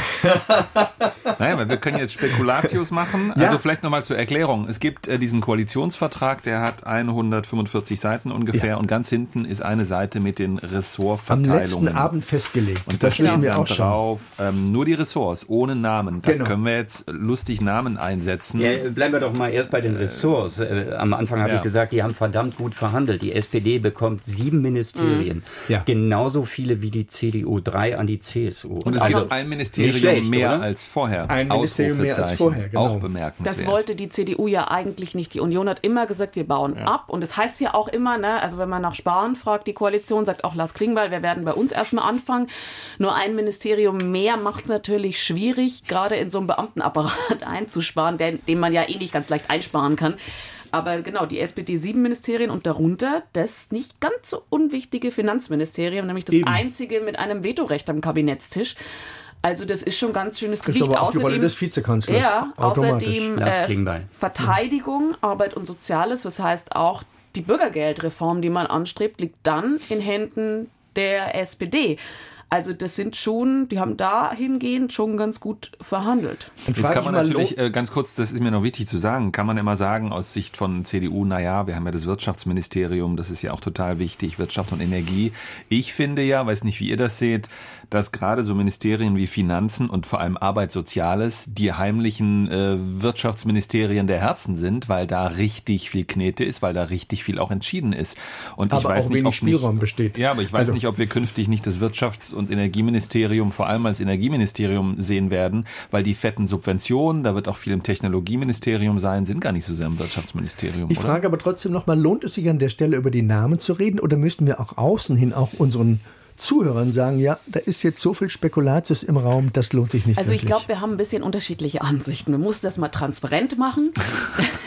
Naja, weil wir können jetzt Spekulatius machen. Also ja. Vielleicht nochmal zur Erklärung. Es gibt äh, diesen Koalitionsvertrag, der hat hundertfünfundvierzig Seiten ungefähr ja. und ganz hinten ist eine Seite mit den Ressortverteilungen. Am letzten Abend festgelegt. Und da stehen wir auch drauf, ähm, nur die Ressorts, ohne Namen. Da genau. können wir jetzt lustig Namen einsetzen. Ja, bleiben wir doch mal erst bei den Ressorts. Äh, am Anfang habe ja. ich gesagt, die haben verdammt gut verhandelt. Die S P D bekommt sieben Ministerien. Mhm. Ja. Genauso viele wie die C D U, drei an die C S U. Und es also, gibt ein Ministerium schlecht, mehr oder? als vorher. Ein Ministerium mehr als vorher, genau. Auch bemerkenswert. Das wollte die C D U ja eigentlich nicht. Die Union hat immer gesagt, wir bauen ja. ab. Und das heißt ja auch immer, ne, also wenn man nach Sparen fragt, die Koalition sagt auch Lars Klingbeil, wir werden bei uns erstmal anfangen. Nur ein Ministerium mehr macht es natürlich schwierig, gerade in so einem Beamtenapparat einzusparen, den, den man ja eh nicht ganz leicht einsparen kann. Aber genau, die S P D sieben Ministerien und darunter das nicht ganz so unwichtige Finanzministerium, nämlich das Eben. einzige mit einem Vetorecht am Kabinettstisch. Also das ist schon ganz schönes Gewicht. Das ist aber auch außerdem, die Rolle des Vizekanzlers. Ja, außerdem äh, Verteidigung, Arbeit und Soziales, das heißt auch die Bürgergeldreform, die man anstrebt, liegt dann in Händen der S P D. Also das sind schon, die haben dahingehend schon ganz gut verhandelt. Jetzt kann man natürlich, äh, ganz kurz, das ist mir noch wichtig zu sagen, kann man immer sagen aus Sicht von C D U, naja, wir haben ja das Wirtschaftsministerium, das ist ja auch total wichtig, Wirtschaft und Energie. Ich finde ja, weiß nicht, wie ihr das seht, dass gerade so Ministerien wie Finanzen und vor allem Arbeit, Soziales die heimlichen äh, Wirtschaftsministerien der Herzen sind, weil da richtig viel Knete ist, weil da richtig viel auch entschieden ist. Und aber ich weiß auch nicht, wenig ob Spielraum nicht, besteht. Ja, aber ich weiß also. nicht, ob wir künftig nicht das Wirtschafts- und Energieministerium vor allem als Energieministerium sehen werden, weil die fetten Subventionen, da wird auch viel im Technologieministerium sein, sind gar nicht so sehr im Wirtschaftsministerium. Ich oder? frage aber trotzdem nochmal, lohnt es sich an der Stelle über die Namen zu reden oder müssten wir auch außen hin auch unseren Zuhörern sagen, ja, da ist jetzt so viel Spekulatius im Raum, das lohnt sich nicht Also wirklich. Ich glaube, wir haben ein bisschen unterschiedliche Ansichten. Man muss das mal transparent machen.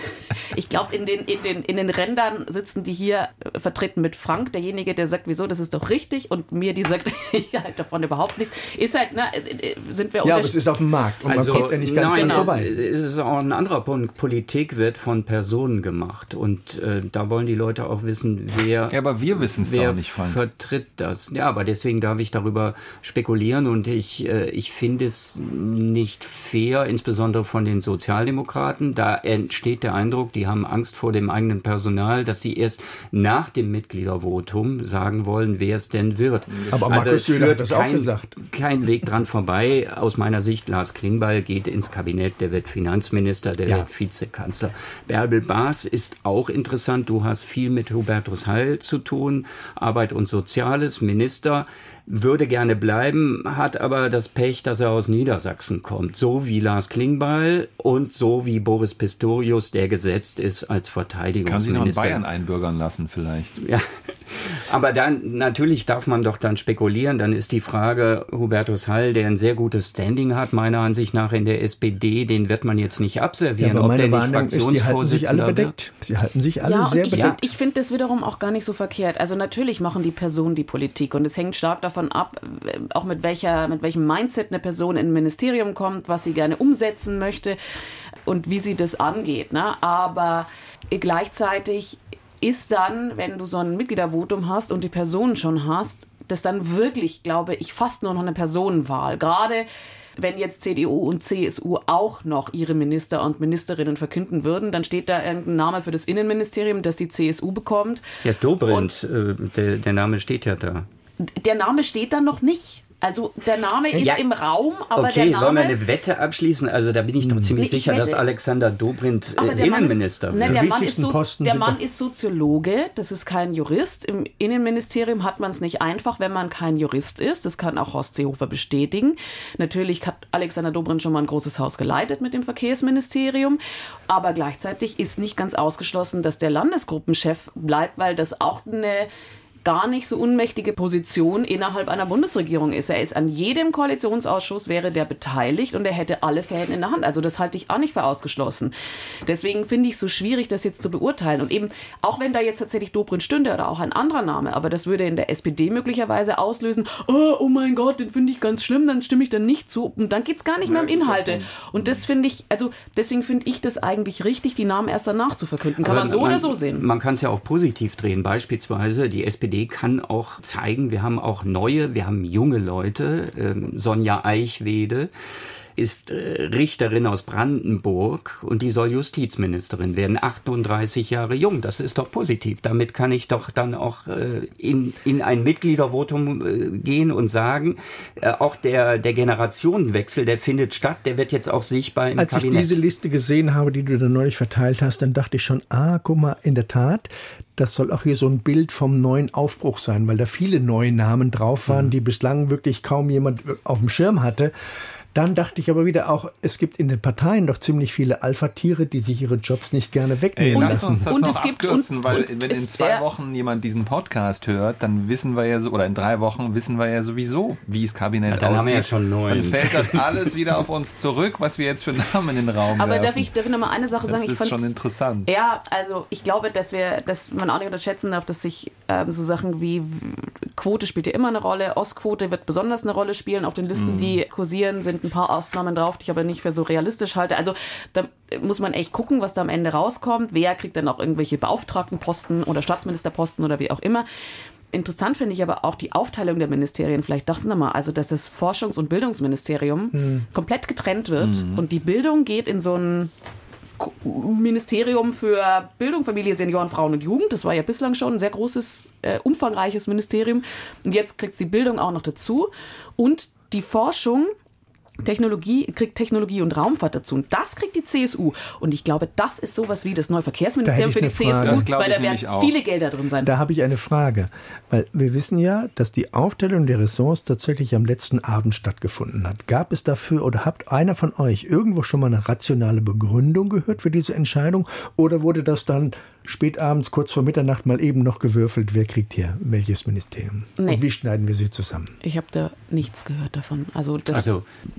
Ich glaube, in den, in, den, in den Rändern sitzen die hier äh, vertreten mit Frank, derjenige, der sagt, wieso, das ist doch richtig, und mir, die sagt, ich halte davon überhaupt nichts. Ist halt, ne, sind wir Ja, aber es ist auf dem Markt und also, man kommt ja nicht ganz nein, dran vorbei. Es ist auch ein anderer Punkt. Politik wird von Personen gemacht und äh, da wollen die Leute auch wissen, wer, ja, aber wir wissen es doch nicht, Frank. vertritt das. Ja, aber deswegen darf ich darüber spekulieren und ich, äh, ich finde es nicht fair, insbesondere von den Sozialdemokraten. Da entsteht der Eindruck, die haben Angst vor dem eigenen Personal, dass sie erst nach dem Mitgliedervotum sagen wollen, wer es denn wird. Aber also Markus Söder hat das auch kein, gesagt. Kein Weg dran vorbei. Aus meiner Sicht, Lars Klingbeil geht ins Kabinett, der wird Finanzminister, der ja. wird Vizekanzler. Bärbel Baas ist auch interessant. Du hast viel mit Hubertus Heil zu tun. Arbeit und Soziales, Minister. Würde gerne bleiben, hat aber das Pech, dass er aus Niedersachsen kommt. So wie Lars Klingbeil und so wie Boris Pistorius, der gesetzt ist als Verteidigungsminister. Kann sich noch in Bayern einbürgern lassen vielleicht. Ja, aber dann, natürlich darf man doch dann spekulieren. Dann ist die Frage, Hubertus Heil, der ein sehr gutes Standing hat, meiner Ansicht nach in der S P D, den wird man jetzt nicht abservieren. Ja, aber ob der meine nicht Wahrnehmung ist, die halten sich alle bedeckt. Wird. Sie halten sich alle ja, sehr ich bedeckt. Find, ich finde das wiederum auch gar nicht so verkehrt. Also natürlich machen die Personen die Politik und es hängt stark davon ab, auch mit welcher, mit welchem Mindset eine Person in ein Ministerium kommt, was sie gerne umsetzen möchte und wie sie das angeht. Ne? Aber gleichzeitig ist dann, wenn du so ein Mitgliedervotum hast und die Personen schon hast, das dann wirklich, glaube ich, fast nur noch eine Personenwahl. Gerade wenn jetzt C D U und C S U auch noch ihre Minister und Ministerinnen verkünden würden, dann steht da irgendein Name für das Innenministerium, das die C S U bekommt. Ja, Dobrindt, äh, der, der Name steht ja da. Der Name steht dann noch nicht. Also der Name ist ja. im Raum, aber okay, der Name... wollen wir eine Wette abschließen? Also da bin ich doch ziemlich Nee, sicher, wette, dass Alexander Dobrindt äh, Innenminister ist, wird. ne, der, Mann ist, wichtigsten so, Posten der sind Mann doch- ist Soziologe, das ist kein Jurist. Im Innenministerium hat man es nicht einfach, wenn man kein Jurist ist. Das kann auch Horst Seehofer bestätigen. Natürlich hat Alexander Dobrindt schon mal ein großes Haus geleitet mit dem Verkehrsministerium. Aber gleichzeitig ist nicht ganz ausgeschlossen, dass der Landesgruppenchef bleibt, weil das auch eine gar nicht so unmächtige Position innerhalb einer Bundesregierung ist. Er ist an jedem Koalitionsausschuss, wäre der beteiligt und er hätte alle Fäden in der Hand. Also das halte ich auch nicht für ausgeschlossen. Deswegen finde ich es so schwierig, das jetzt zu beurteilen. Und eben, auch wenn da jetzt tatsächlich Dobrindt stünde oder auch ein anderer Name, aber das würde in der S P D möglicherweise auslösen, oh, oh mein Gott, den finde ich ganz schlimm, dann stimme ich dann nicht zu. Und dann geht es gar nicht mehr um Inhalte. Und das finde ich, also deswegen finde ich das eigentlich richtig, die Namen erst danach zu verkünden. Kann Aber man so man, oder so sehen. Man kann es ja auch positiv drehen. Beispielsweise die S P D kann auch zeigen, wir haben auch neue, wir haben junge Leute. Ähm, Sonja Eichwede ist äh, Richterin aus Brandenburg und die soll Justizministerin werden, achtunddreißig Jahre jung. Das ist doch positiv. Damit kann ich doch dann auch äh, in, in ein Mitgliedervotum äh, gehen und sagen, äh, auch der, der Generationenwechsel, der findet statt, der wird jetzt auch sichtbar im Als Kabinett. ich diese Liste gesehen habe, die du da neulich verteilt hast, dann dachte ich schon, ah, guck mal, in der Tat, das soll auch hier so ein Bild vom neuen Aufbruch sein, weil da viele neue Namen drauf waren, mhm. die bislang wirklich kaum jemand auf dem Schirm hatte. Dann dachte ich aber wieder auch, es gibt in den Parteien doch ziemlich viele Alpha-Tiere, die sich ihre Jobs nicht gerne wegnehmen Ey, lass lassen. uns das Und noch es gibt- abkürzen, und- weil und wenn in es- zwei ja. Wochen jemand diesen Podcast hört, dann wissen wir ja so, oder in drei Wochen wissen wir ja sowieso, wie das Kabinett Ja, dann aussieht. haben wir ja schon neun. Dann fällt das alles wieder auf uns zurück, was wir jetzt für Namen in den Raum Aber werfen. darf ich, darf ich noch mal eine Sache das sagen? Ich ist fand- schon interessant. Ja, also ich glaube, dass wir, dass man auch nicht unterschätzen darf, dass sich ähm, so Sachen wie Quote spielt ja immer eine Rolle, Ostquote wird besonders eine Rolle spielen. Auf den Listen, Mhm. die kursieren, sind ein paar Ausnahmen drauf, die ich aber nicht für so realistisch halte. Also da muss man echt gucken, was da am Ende rauskommt. Wer kriegt dann auch irgendwelche Beauftragtenposten oder Staatsministerposten oder wie auch immer. Interessant finde ich aber auch die Aufteilung der Ministerien. Vielleicht das nochmal. Also, dass das Forschungs- und Bildungsministerium hm. komplett getrennt wird hm. und die Bildung geht in so ein Ministerium für Bildung, Familie, Senioren, Frauen und Jugend. Das war ja bislang schon ein sehr großes, äh, umfangreiches Ministerium. Und jetzt kriegt die Bildung auch noch dazu. Und die Forschung, Technologie, kriegt Technologie und Raumfahrt dazu. Und das kriegt die C S U. Und ich glaube, das ist sowas wie das neue Verkehrsministerium für die C S U, Das glaube weil ich da werden nämlich auch. viele Gelder drin sein. Da habe ich eine Frage, weil wir wissen ja, dass die Aufteilung der Ressorts tatsächlich am letzten Abend stattgefunden hat. Gab es dafür oder habt einer von euch irgendwo schon mal eine rationale Begründung gehört für diese Entscheidung oder wurde das dann spätabends, kurz vor Mitternacht mal eben noch gewürfelt, wer kriegt hier welches Ministerium? Nee. Und wie schneiden wir sie zusammen? Ich habe da nichts gehört davon. Also, das Also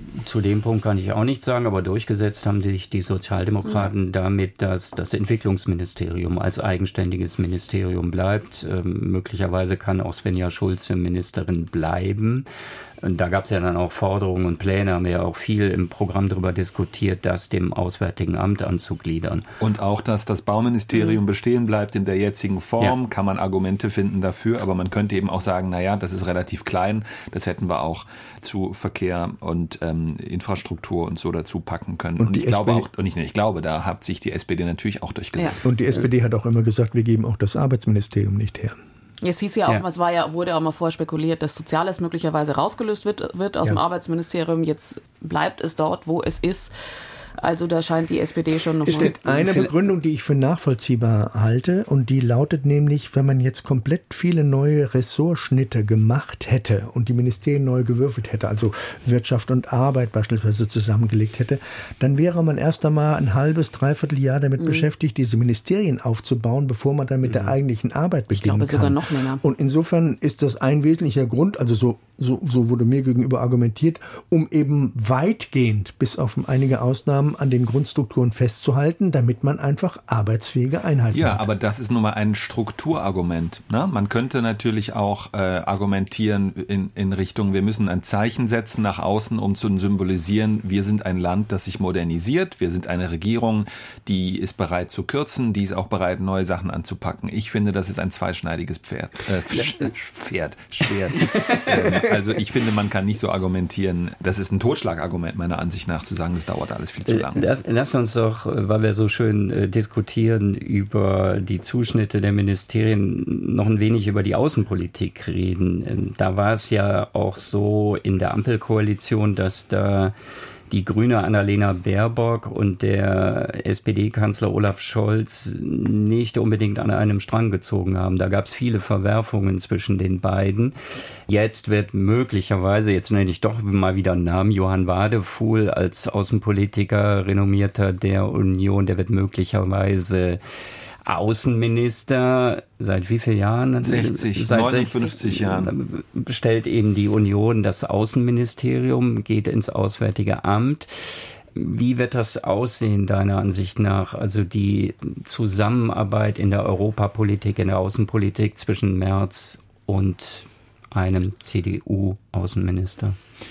Zu dem Punkt kann ich auch nichts sagen, aber durchgesetzt haben sich die Sozialdemokraten ja. damit, dass das Entwicklungsministerium als eigenständiges Ministerium bleibt. Ähm, möglicherweise kann auch Svenja Schulze Ministerin bleiben. Und da gab es ja dann auch Forderungen und Pläne, haben wir ja auch viel im Programm darüber diskutiert, das dem Auswärtigen Amt anzugliedern. Und auch, dass das Bauministerium mhm. bestehen bleibt in der jetzigen Form, ja. kann man Argumente finden dafür, aber man könnte eben auch sagen, naja, das ist relativ klein, das hätten wir auch zu Verkehr und ähm, Infrastruktur und so dazu packen können. Und, und ich glaube auch, und ich, ich glaube, da hat sich die S P D natürlich auch durchgesetzt. Ja. Und die S P D hat auch immer gesagt, wir geben auch das Arbeitsministerium nicht her. Es hieß ja auch, ja. es war ja, wurde auch mal vorspekuliert, dass Soziales möglicherweise rausgelöst wird, wird aus ja. dem Arbeitsministerium. Jetzt bleibt es dort, wo es ist. Also da scheint die S P D schon noch... Es gibt eine Begründung, die ich für nachvollziehbar halte, und die lautet nämlich, wenn man jetzt komplett viele neue Ressortschnitte gemacht hätte und die Ministerien neu gewürfelt hätte, also Wirtschaft und Arbeit beispielsweise zusammengelegt hätte, dann wäre man erst einmal ein halbes, dreiviertel Jahr damit mhm. beschäftigt, diese Ministerien aufzubauen, bevor man dann mit mhm. der eigentlichen Arbeit beginnen kann. Ich glaube sogar noch länger. Und insofern ist das ein wesentlicher Grund, also so, so, so wurde mir gegenüber argumentiert, um eben weitgehend, bis auf einige Ausnahmen, an den Grundstrukturen festzuhalten, damit man einfach arbeitsfähige Einheiten ja, hat. Ja, aber das ist nun mal ein Strukturargument. Ne? Man könnte natürlich auch äh, argumentieren in, in Richtung, wir müssen ein Zeichen setzen nach außen, um zu symbolisieren, wir sind ein Land, das sich modernisiert, wir sind eine Regierung, die ist bereit zu kürzen, die ist auch bereit, neue Sachen anzupacken. Ich finde, das ist ein zweischneidiges Pferd. Äh, Pferd, Schwert. ähm, also ich finde, man kann nicht so argumentieren, das ist ein Totschlagargument meiner Ansicht nach, zu sagen, das dauert alles viel zu lange. Lass, lass uns doch, weil wir so schön äh, diskutieren über die Zuschnitte der Ministerien, noch ein wenig über die Außenpolitik reden. Ähm, da war es ja auch so in der Ampelkoalition, dass da die grüne Annalena Baerbock und der S P D-Kanzler Olaf Scholz nicht unbedingt an einem Strang gezogen haben. Da gab es viele Verwerfungen zwischen den beiden. Jetzt wird möglicherweise, jetzt nenne ich doch mal wieder einen Namen, Johann Wadefuhl als Außenpolitiker, renommierter der Union, der wird möglicherweise Außenminister. Seit wie vielen Jahren? sechzig, Seit neunundfünfzig sechzig Jahren. Bestellt eben die Union das Außenministerium, geht ins Auswärtige Amt. Wie wird das aussehen, deiner Ansicht nach? Also die Zusammenarbeit in der Europapolitik, in der Außenpolitik zwischen Merz und einem C D U-Außenminister?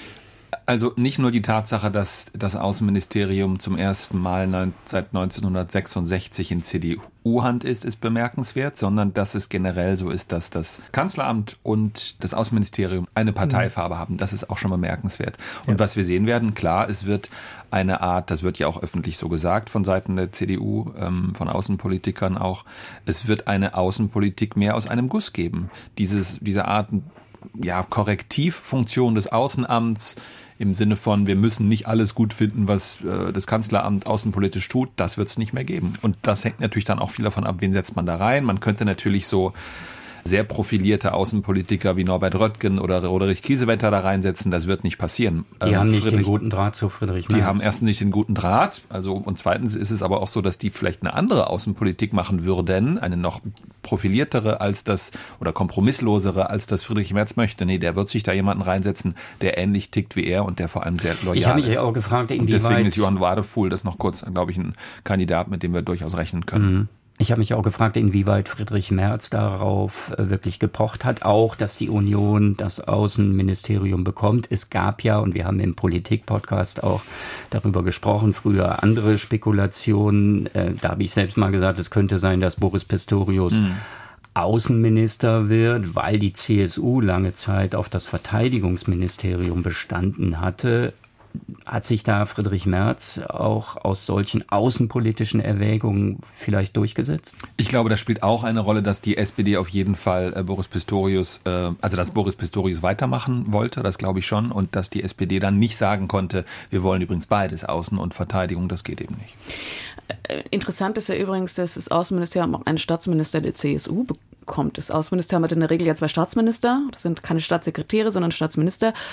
Also nicht nur die Tatsache, dass das Außenministerium zum ersten Mal seit neunzehnhundertsechsundsechzig in C D U-Hand ist, ist bemerkenswert, sondern dass es generell so ist, dass das Kanzleramt und das Außenministerium eine Parteifarbe haben. Das ist auch schon bemerkenswert. Und ja. was wir sehen werden, klar, es wird eine Art, das wird ja auch öffentlich so gesagt von Seiten der C D U, ähm, von Außenpolitikern auch, es wird eine Außenpolitik mehr aus einem Guss geben. Dieses, diese Art, ja, Korrektivfunktion des Außenamts, im Sinne von, wir müssen nicht alles gut finden, was äh, das Kanzleramt außenpolitisch tut, das wird es nicht mehr geben. Und das hängt natürlich dann auch viel davon ab, wen setzt man da rein. Man könnte natürlich so sehr profilierte Außenpolitiker wie Norbert Röttgen oder Roderich Kiesewetter da reinsetzen, das wird nicht passieren. Die ähm, haben nicht Friedrich, den guten Draht zu Friedrich Merz. Die haben erstens nicht den guten Draht, also und zweitens ist es aber auch so, dass die vielleicht eine andere Außenpolitik machen würden, eine noch profiliertere als das oder kompromisslosere als das Friedrich Merz möchte. Nee, der wird sich da jemanden reinsetzen, der ähnlich tickt wie er und der vor allem sehr loyal ist. Ich habe mich ja auch gefragt, inwieweit... Und deswegen ist Johann Wadefuhl das noch kurz, glaube ich, ein Kandidat, mit dem wir durchaus rechnen können. Mhm. Ich habe mich auch gefragt, inwieweit Friedrich Merz darauf wirklich gepocht hat, auch, dass die Union das Außenministerium bekommt. Es gab ja, und wir haben im Politik-Podcast auch darüber gesprochen, früher andere Spekulationen. Da habe ich selbst mal gesagt, es könnte sein, dass Boris Pistorius hm. Außenminister wird, weil die C S U lange Zeit auf das Verteidigungsministerium bestanden hatte. Hat sich da Friedrich Merz auch aus solchen außenpolitischen Erwägungen vielleicht durchgesetzt? Ich glaube, das spielt auch eine Rolle, dass die S P D auf jeden Fall äh, Boris Pistorius, äh, also dass Boris Pistorius weitermachen wollte, das glaube ich schon, und dass die S P D dann nicht sagen konnte, wir wollen übrigens beides, Außen- und Verteidigung, das geht eben nicht. Interessant ist ja übrigens, dass das Außenministerium auch einen Staatsminister der C S U bekommt. Das Außenministerium hat in der Regel ja zwei Staatsminister, das sind keine Staatssekretäre, sondern Staatsminister.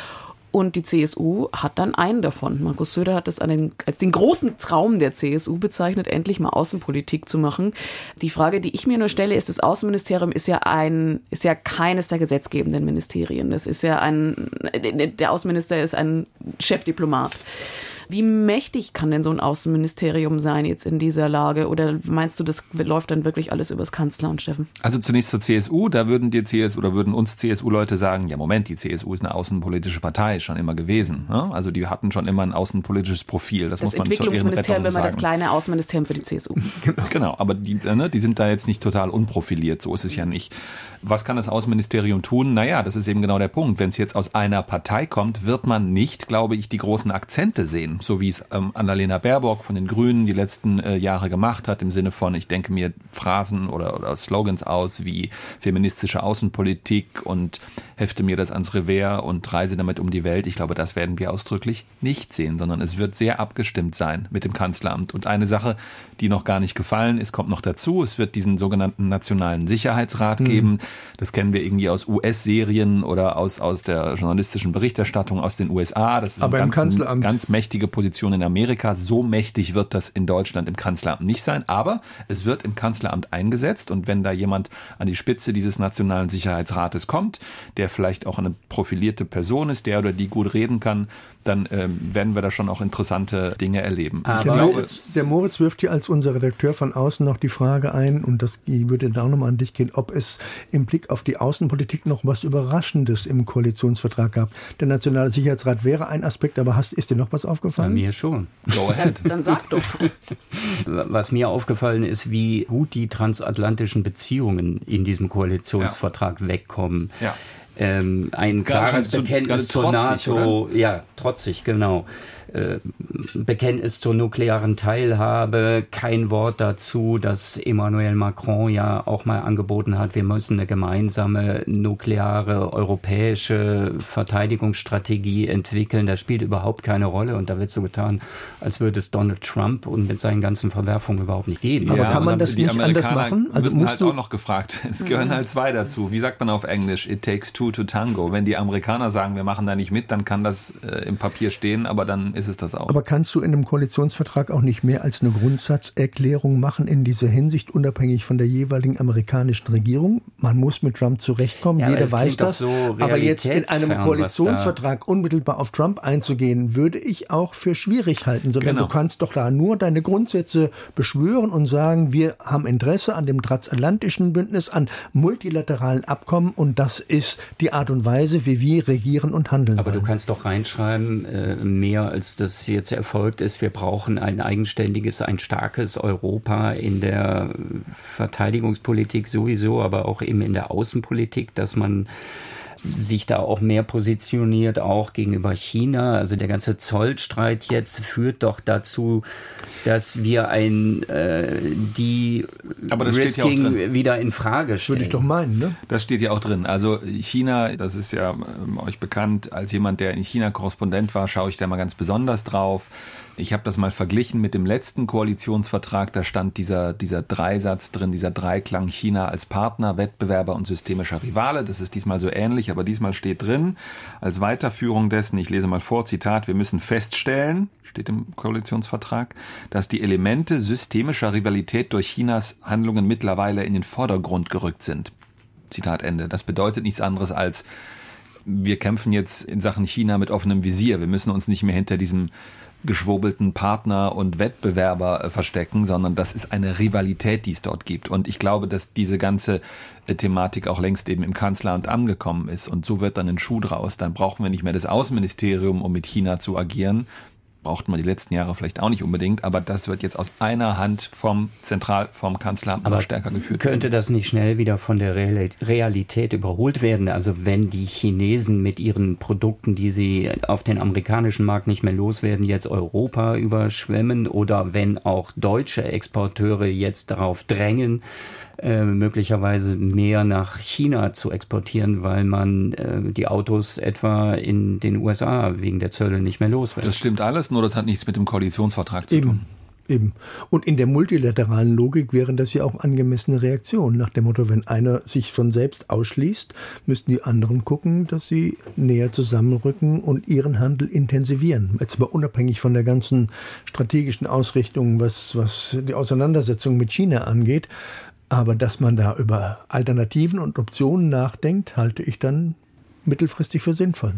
Und die C S U hat dann einen davon. Markus Söder hat das einen, als den großen Traum der C S U bezeichnet, endlich mal Außenpolitik zu machen. Die Frage, die ich mir nur stelle, ist, das Außenministerium ist ja ein, ist ja keines der gesetzgebenden Ministerien. Das ist ja ein, der Außenminister ist ein Chefdiplomat. Wie mächtig kann denn so ein Außenministerium sein jetzt in dieser Lage? Oder meinst du, das läuft dann wirklich alles übers Kanzleramt, Steffen? Also zunächst zur C S U. Da würden die C S U oder würden uns C S U-Leute sagen, ja Moment, die C S U ist eine außenpolitische Partei, schon immer gewesen. Ne? Also die hatten schon immer ein außenpolitisches Profil. Das, das muss man zur Entwicklungsministerium, wenn man sagen. Das kleine Außenministerium für die C S U. Genau, genau, aber die, ne, die sind da jetzt nicht total unprofiliert. So ist es ja nicht. Was kann das Außenministerium tun? Naja, das ist eben genau der Punkt. Wenn es jetzt aus einer Partei kommt, wird man nicht, glaube ich, die großen Akzente sehen. So wie es ähm, Annalena Baerbock von den Grünen die letzten äh, Jahre gemacht hat, im Sinne von, ich denke mir Phrasen oder, oder Slogans aus wie feministische Außenpolitik und hefte mir das ans Revers und reise damit um die Welt. Ich glaube, das werden wir ausdrücklich nicht sehen, sondern es wird sehr abgestimmt sein mit dem Kanzleramt. Und eine Sache, die noch gar nicht gefallen ist, kommt noch dazu. Es wird diesen sogenannten Nationalen Sicherheitsrat mhm. geben. Das kennen wir irgendwie aus U S-Serien oder aus, aus der journalistischen Berichterstattung aus den U S A. Das ist Aber eine im ganz, Kanzleramt. ganz mächtige Position in Amerika. So mächtig wird das in Deutschland im Kanzleramt nicht sein. Aber es wird im Kanzleramt eingesetzt. Und wenn da jemand an die Spitze dieses Nationalen Sicherheitsrates kommt, der vielleicht auch eine profilierte Person ist, der oder die gut reden kann, dann ähm, werden wir da schon auch interessante Dinge erleben. Aber ich glaube, der Moritz wirft hier als unser Redakteur von außen noch die Frage ein, und das würde dann auch nochmal an dich gehen, ob es im Blick auf die Außenpolitik noch was Überraschendes im Koalitionsvertrag gab. Der Nationale Sicherheitsrat wäre ein Aspekt, aber hast, ist dir noch was aufgefallen? Bei mir schon. Go ahead. Dann sag doch. Was mir aufgefallen ist, wie gut die transatlantischen Beziehungen in diesem Koalitionsvertrag ja. wegkommen. Ja. Ähm, ein klares Bekenntnis zur NATO, oder? Ja, trotzig, genau. Äh, Bekenntnis zur nuklearen Teilhabe, kein Wort dazu, dass Emmanuel Macron ja auch mal angeboten hat, wir müssen eine gemeinsame nukleare europäische Verteidigungsstrategie entwickeln. Das spielt überhaupt keine Rolle und da wird so getan, als würde es Donald Trump und mit seinen ganzen Verwerfungen überhaupt nicht geben. Aber ja, kann man das die nicht anders machen? Also müssen musst halt auch noch gefragt werden. Es gehören mhm. halt zwei dazu. Wie sagt man auf Englisch? It takes two to tango. Wenn die Amerikaner sagen, wir machen da nicht mit, dann kann das äh, im Papier stehen, aber dann ist es das auch. Aber kannst du in einem Koalitionsvertrag auch nicht mehr als eine Grundsatzerklärung machen in dieser Hinsicht, unabhängig von der jeweiligen amerikanischen Regierung? Man muss mit Trump zurechtkommen, ja, jeder weiß das. So aber jetzt in einem Koalitionsvertrag unmittelbar auf Trump einzugehen, würde ich auch für schwierig halten, sondern genau. du kannst doch da nur deine Grundsätze beschwören und sagen, wir haben Interesse an dem transatlantischen Bündnis, an multilateralen Abkommen und das ist die Art und Weise, wie wir regieren und handeln Aber wollen. du kannst doch reinschreiben, äh, mehr als das jetzt erfolgt ist, wir brauchen ein eigenständiges, ein starkes Europa in der Verteidigungspolitik sowieso, aber auch eben in der Außenpolitik, dass man sich da auch mehr positioniert, auch gegenüber China. Also der ganze Zollstreit jetzt führt doch dazu, dass wir ein äh, die Aber das steht ja auch drin. wieder in Frage stellen. Würde ich doch meinen, ne? Das steht ja auch drin. Also China, das ist ja ähm, euch bekannt, als jemand, der in China Korrespondent war, schaue ich da mal ganz besonders drauf. Ich habe das mal verglichen mit dem letzten Koalitionsvertrag, da stand dieser, dieser Dreisatz drin, dieser Dreiklang China als Partner, Wettbewerber und systemischer Rivale. Das ist diesmal so ähnlich, aber diesmal steht drin, als Weiterführung dessen, ich lese mal vor, Zitat, wir müssen feststellen, steht im Koalitionsvertrag, dass die Elemente systemischer Rivalität durch Chinas Handlungen mittlerweile in den Vordergrund gerückt sind. Zitat Ende. Das bedeutet nichts anderes als, wir kämpfen jetzt in Sachen China mit offenem Visier. Wir müssen uns nicht mehr hinter diesem geschwurbelten Partner und Wettbewerber äh, verstecken, sondern das ist eine Rivalität, die es dort gibt. Und ich glaube, dass diese ganze äh, Thematik auch längst eben im Kanzleramt angekommen ist. Und so wird dann ein Schuh draus. Dann brauchen wir nicht mehr das Außenministerium, um mit China zu agieren. Braucht man die letzten Jahre vielleicht auch nicht unbedingt, aber das wird jetzt aus einer Hand vom Zentral, vom Kanzleramt noch stärker geführt werden. Könnte das nicht schnell wieder von der Realität überholt werden? Also wenn die Chinesen mit ihren Produkten, die sie auf den amerikanischen Markt nicht mehr loswerden, jetzt Europa überschwemmen oder wenn auch deutsche Exporteure jetzt darauf drängen, Äh, möglicherweise mehr nach China zu exportieren, weil man äh, die Autos etwa in den U S A wegen der Zölle nicht mehr loswerden. Das stimmt alles, nur das hat nichts mit dem Koalitionsvertrag zu Eben. tun. Eben. Und in der multilateralen Logik wären das ja auch angemessene Reaktionen. Nach dem Motto, wenn einer sich von selbst ausschließt, müssten die anderen gucken, dass sie näher zusammenrücken und ihren Handel intensivieren. Jetzt mal unabhängig von der ganzen strategischen Ausrichtung, was, was die Auseinandersetzung mit China angeht. Aber dass man da über Alternativen und Optionen nachdenkt, halte ich dann mittelfristig für sinnvoll.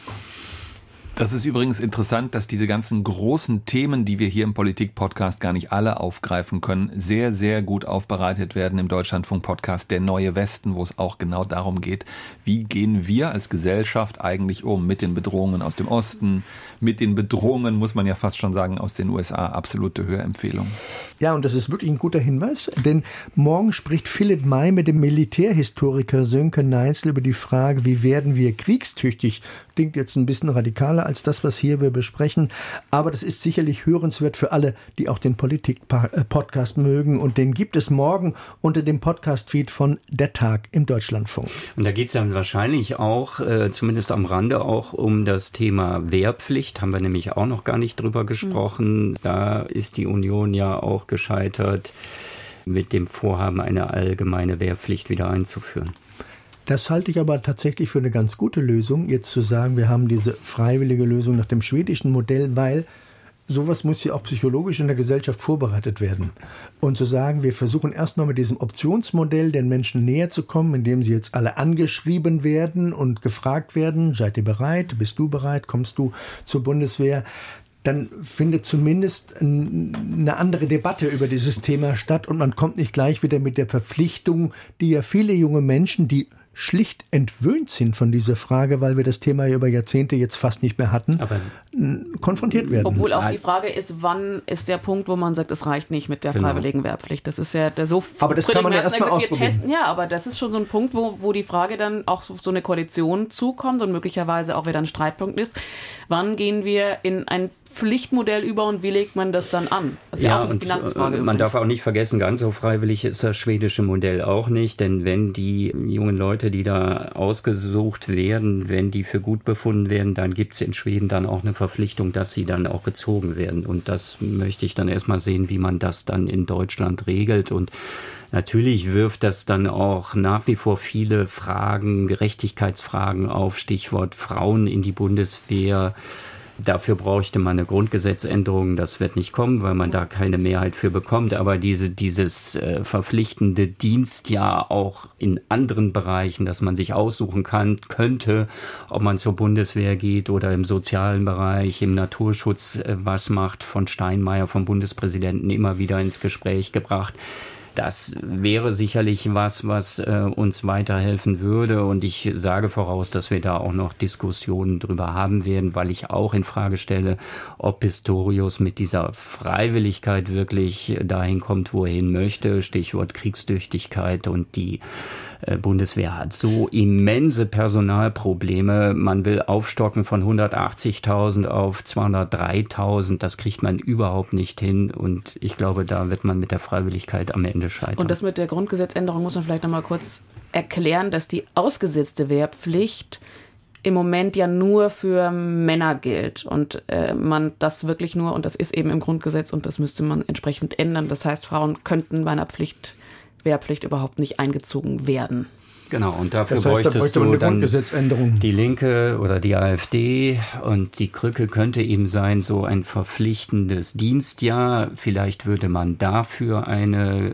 Das ist übrigens interessant, dass diese ganzen großen Themen, die wir hier im Politik-Podcast gar nicht alle aufgreifen können, sehr, sehr gut aufbereitet werden im Deutschlandfunk-Podcast Der Neue Westen, wo es auch genau darum geht, wie gehen wir als Gesellschaft eigentlich um mit den Bedrohungen aus dem Osten, mit den Bedrohungen, muss man ja fast schon sagen, aus den U S A. Absolute Hörempfehlung. Ja, und das ist wirklich ein guter Hinweis, denn morgen spricht Philipp May mit dem Militärhistoriker Sönke Neitzel über die Frage, wie werden wir kriegstüchtig? Klingt jetzt ein bisschen radikaler als das, was hier wir besprechen, aber das ist sicherlich hörenswert für alle, die auch den Politik-Podcast mögen, und den gibt es morgen unter dem Podcast-Feed von Der Tag im Deutschlandfunk. Und da geht es dann wahrscheinlich auch, äh, zumindest am Rande, auch um das Thema Wehrpflicht, haben wir nämlich auch noch gar nicht drüber gesprochen. Mhm. Da ist die Union ja auch gescheitert mit dem Vorhaben, eine allgemeine Wehrpflicht wieder einzuführen. Das halte ich aber tatsächlich für eine ganz gute Lösung, jetzt zu sagen, wir haben diese freiwillige Lösung nach dem schwedischen Modell, weil sowas muss ja auch psychologisch in der Gesellschaft vorbereitet werden. Und zu sagen, wir versuchen erstmal mit diesem Optionsmodell den Menschen näher zu kommen, indem sie jetzt alle angeschrieben werden und gefragt werden, seid ihr bereit, bist du bereit, kommst du zur Bundeswehr? Dann findet zumindest eine andere Debatte über dieses Thema statt und man kommt nicht gleich wieder mit der Verpflichtung, die ja viele junge Menschen, die schlicht entwöhnt sind von dieser Frage, weil wir das Thema ja über Jahrzehnte jetzt fast nicht mehr hatten, aber konfrontiert werden. Obwohl auch die Frage ist, wann ist der Punkt, wo man sagt, es reicht nicht mit der genau. freiwilligen Wehrpflicht. Das ist ja der so. Aber das kann man ja erstmal ausprobieren. Testen, ja, aber das ist schon so ein Punkt, wo, wo die Frage dann auch so, so eine Koalition zukommt und möglicherweise auch wieder ein Streitpunkt ist. Wann gehen wir in ein Pflichtmodell über und wie legt man das dann an? Das ist ja, ja auch eine Finanzfrage. Man übrigens. Darf auch nicht vergessen, ganz so freiwillig ist das schwedische Modell auch nicht, denn wenn die jungen Leute, die da ausgesucht werden, wenn die für gut befunden werden, dann gibt es in Schweden dann auch eine Verpflichtung, dass sie dann auch gezogen werden. Und das möchte ich dann erstmal sehen, wie man das dann in Deutschland regelt. Und natürlich wirft das dann auch nach wie vor viele Fragen, Gerechtigkeitsfragen auf, Stichwort Frauen in die Bundeswehr. Dafür bräuchte man eine Grundgesetzänderung. Das wird nicht kommen, weil man da keine Mehrheit für bekommt. Aber diese, dieses äh, verpflichtende Dienstjahr auch in anderen Bereichen, dass man sich aussuchen kann, könnte, ob man zur Bundeswehr geht oder im sozialen Bereich, im Naturschutz äh, was macht, von Steinmeier, vom Bundespräsidenten immer wieder ins Gespräch gebracht. Das wäre sicherlich was, was äh, uns weiterhelfen würde. Und ich sage voraus, dass wir da auch noch Diskussionen drüber haben werden, weil ich auch in Frage stelle, ob Pistorius mit dieser Freiwilligkeit wirklich dahin kommt, wo er hin möchte. Stichwort Kriegstüchtigkeit, und die äh, Bundeswehr hat so immense Personalprobleme. Man will aufstocken von hundertachtzigtausend auf zweihundertdreitausend. Das kriegt man überhaupt nicht hin. Und ich glaube, da wird man mit der Freiwilligkeit am Ende scheitern. Und das mit der Grundgesetzänderung muss man vielleicht noch mal kurz erklären, dass die ausgesetzte Wehrpflicht im Moment ja nur für Männer gilt und äh, man das wirklich nur, und das ist eben im Grundgesetz und das müsste man entsprechend ändern. Das heißt, Frauen könnten bei einer Pflicht, Wehrpflicht überhaupt nicht eingezogen werden. Genau, und dafür das heißt, bräuchtest da du eine dann die Linke oder die AfD, und die Krücke könnte eben sein, so ein verpflichtendes Dienstjahr. Vielleicht würde man dafür eine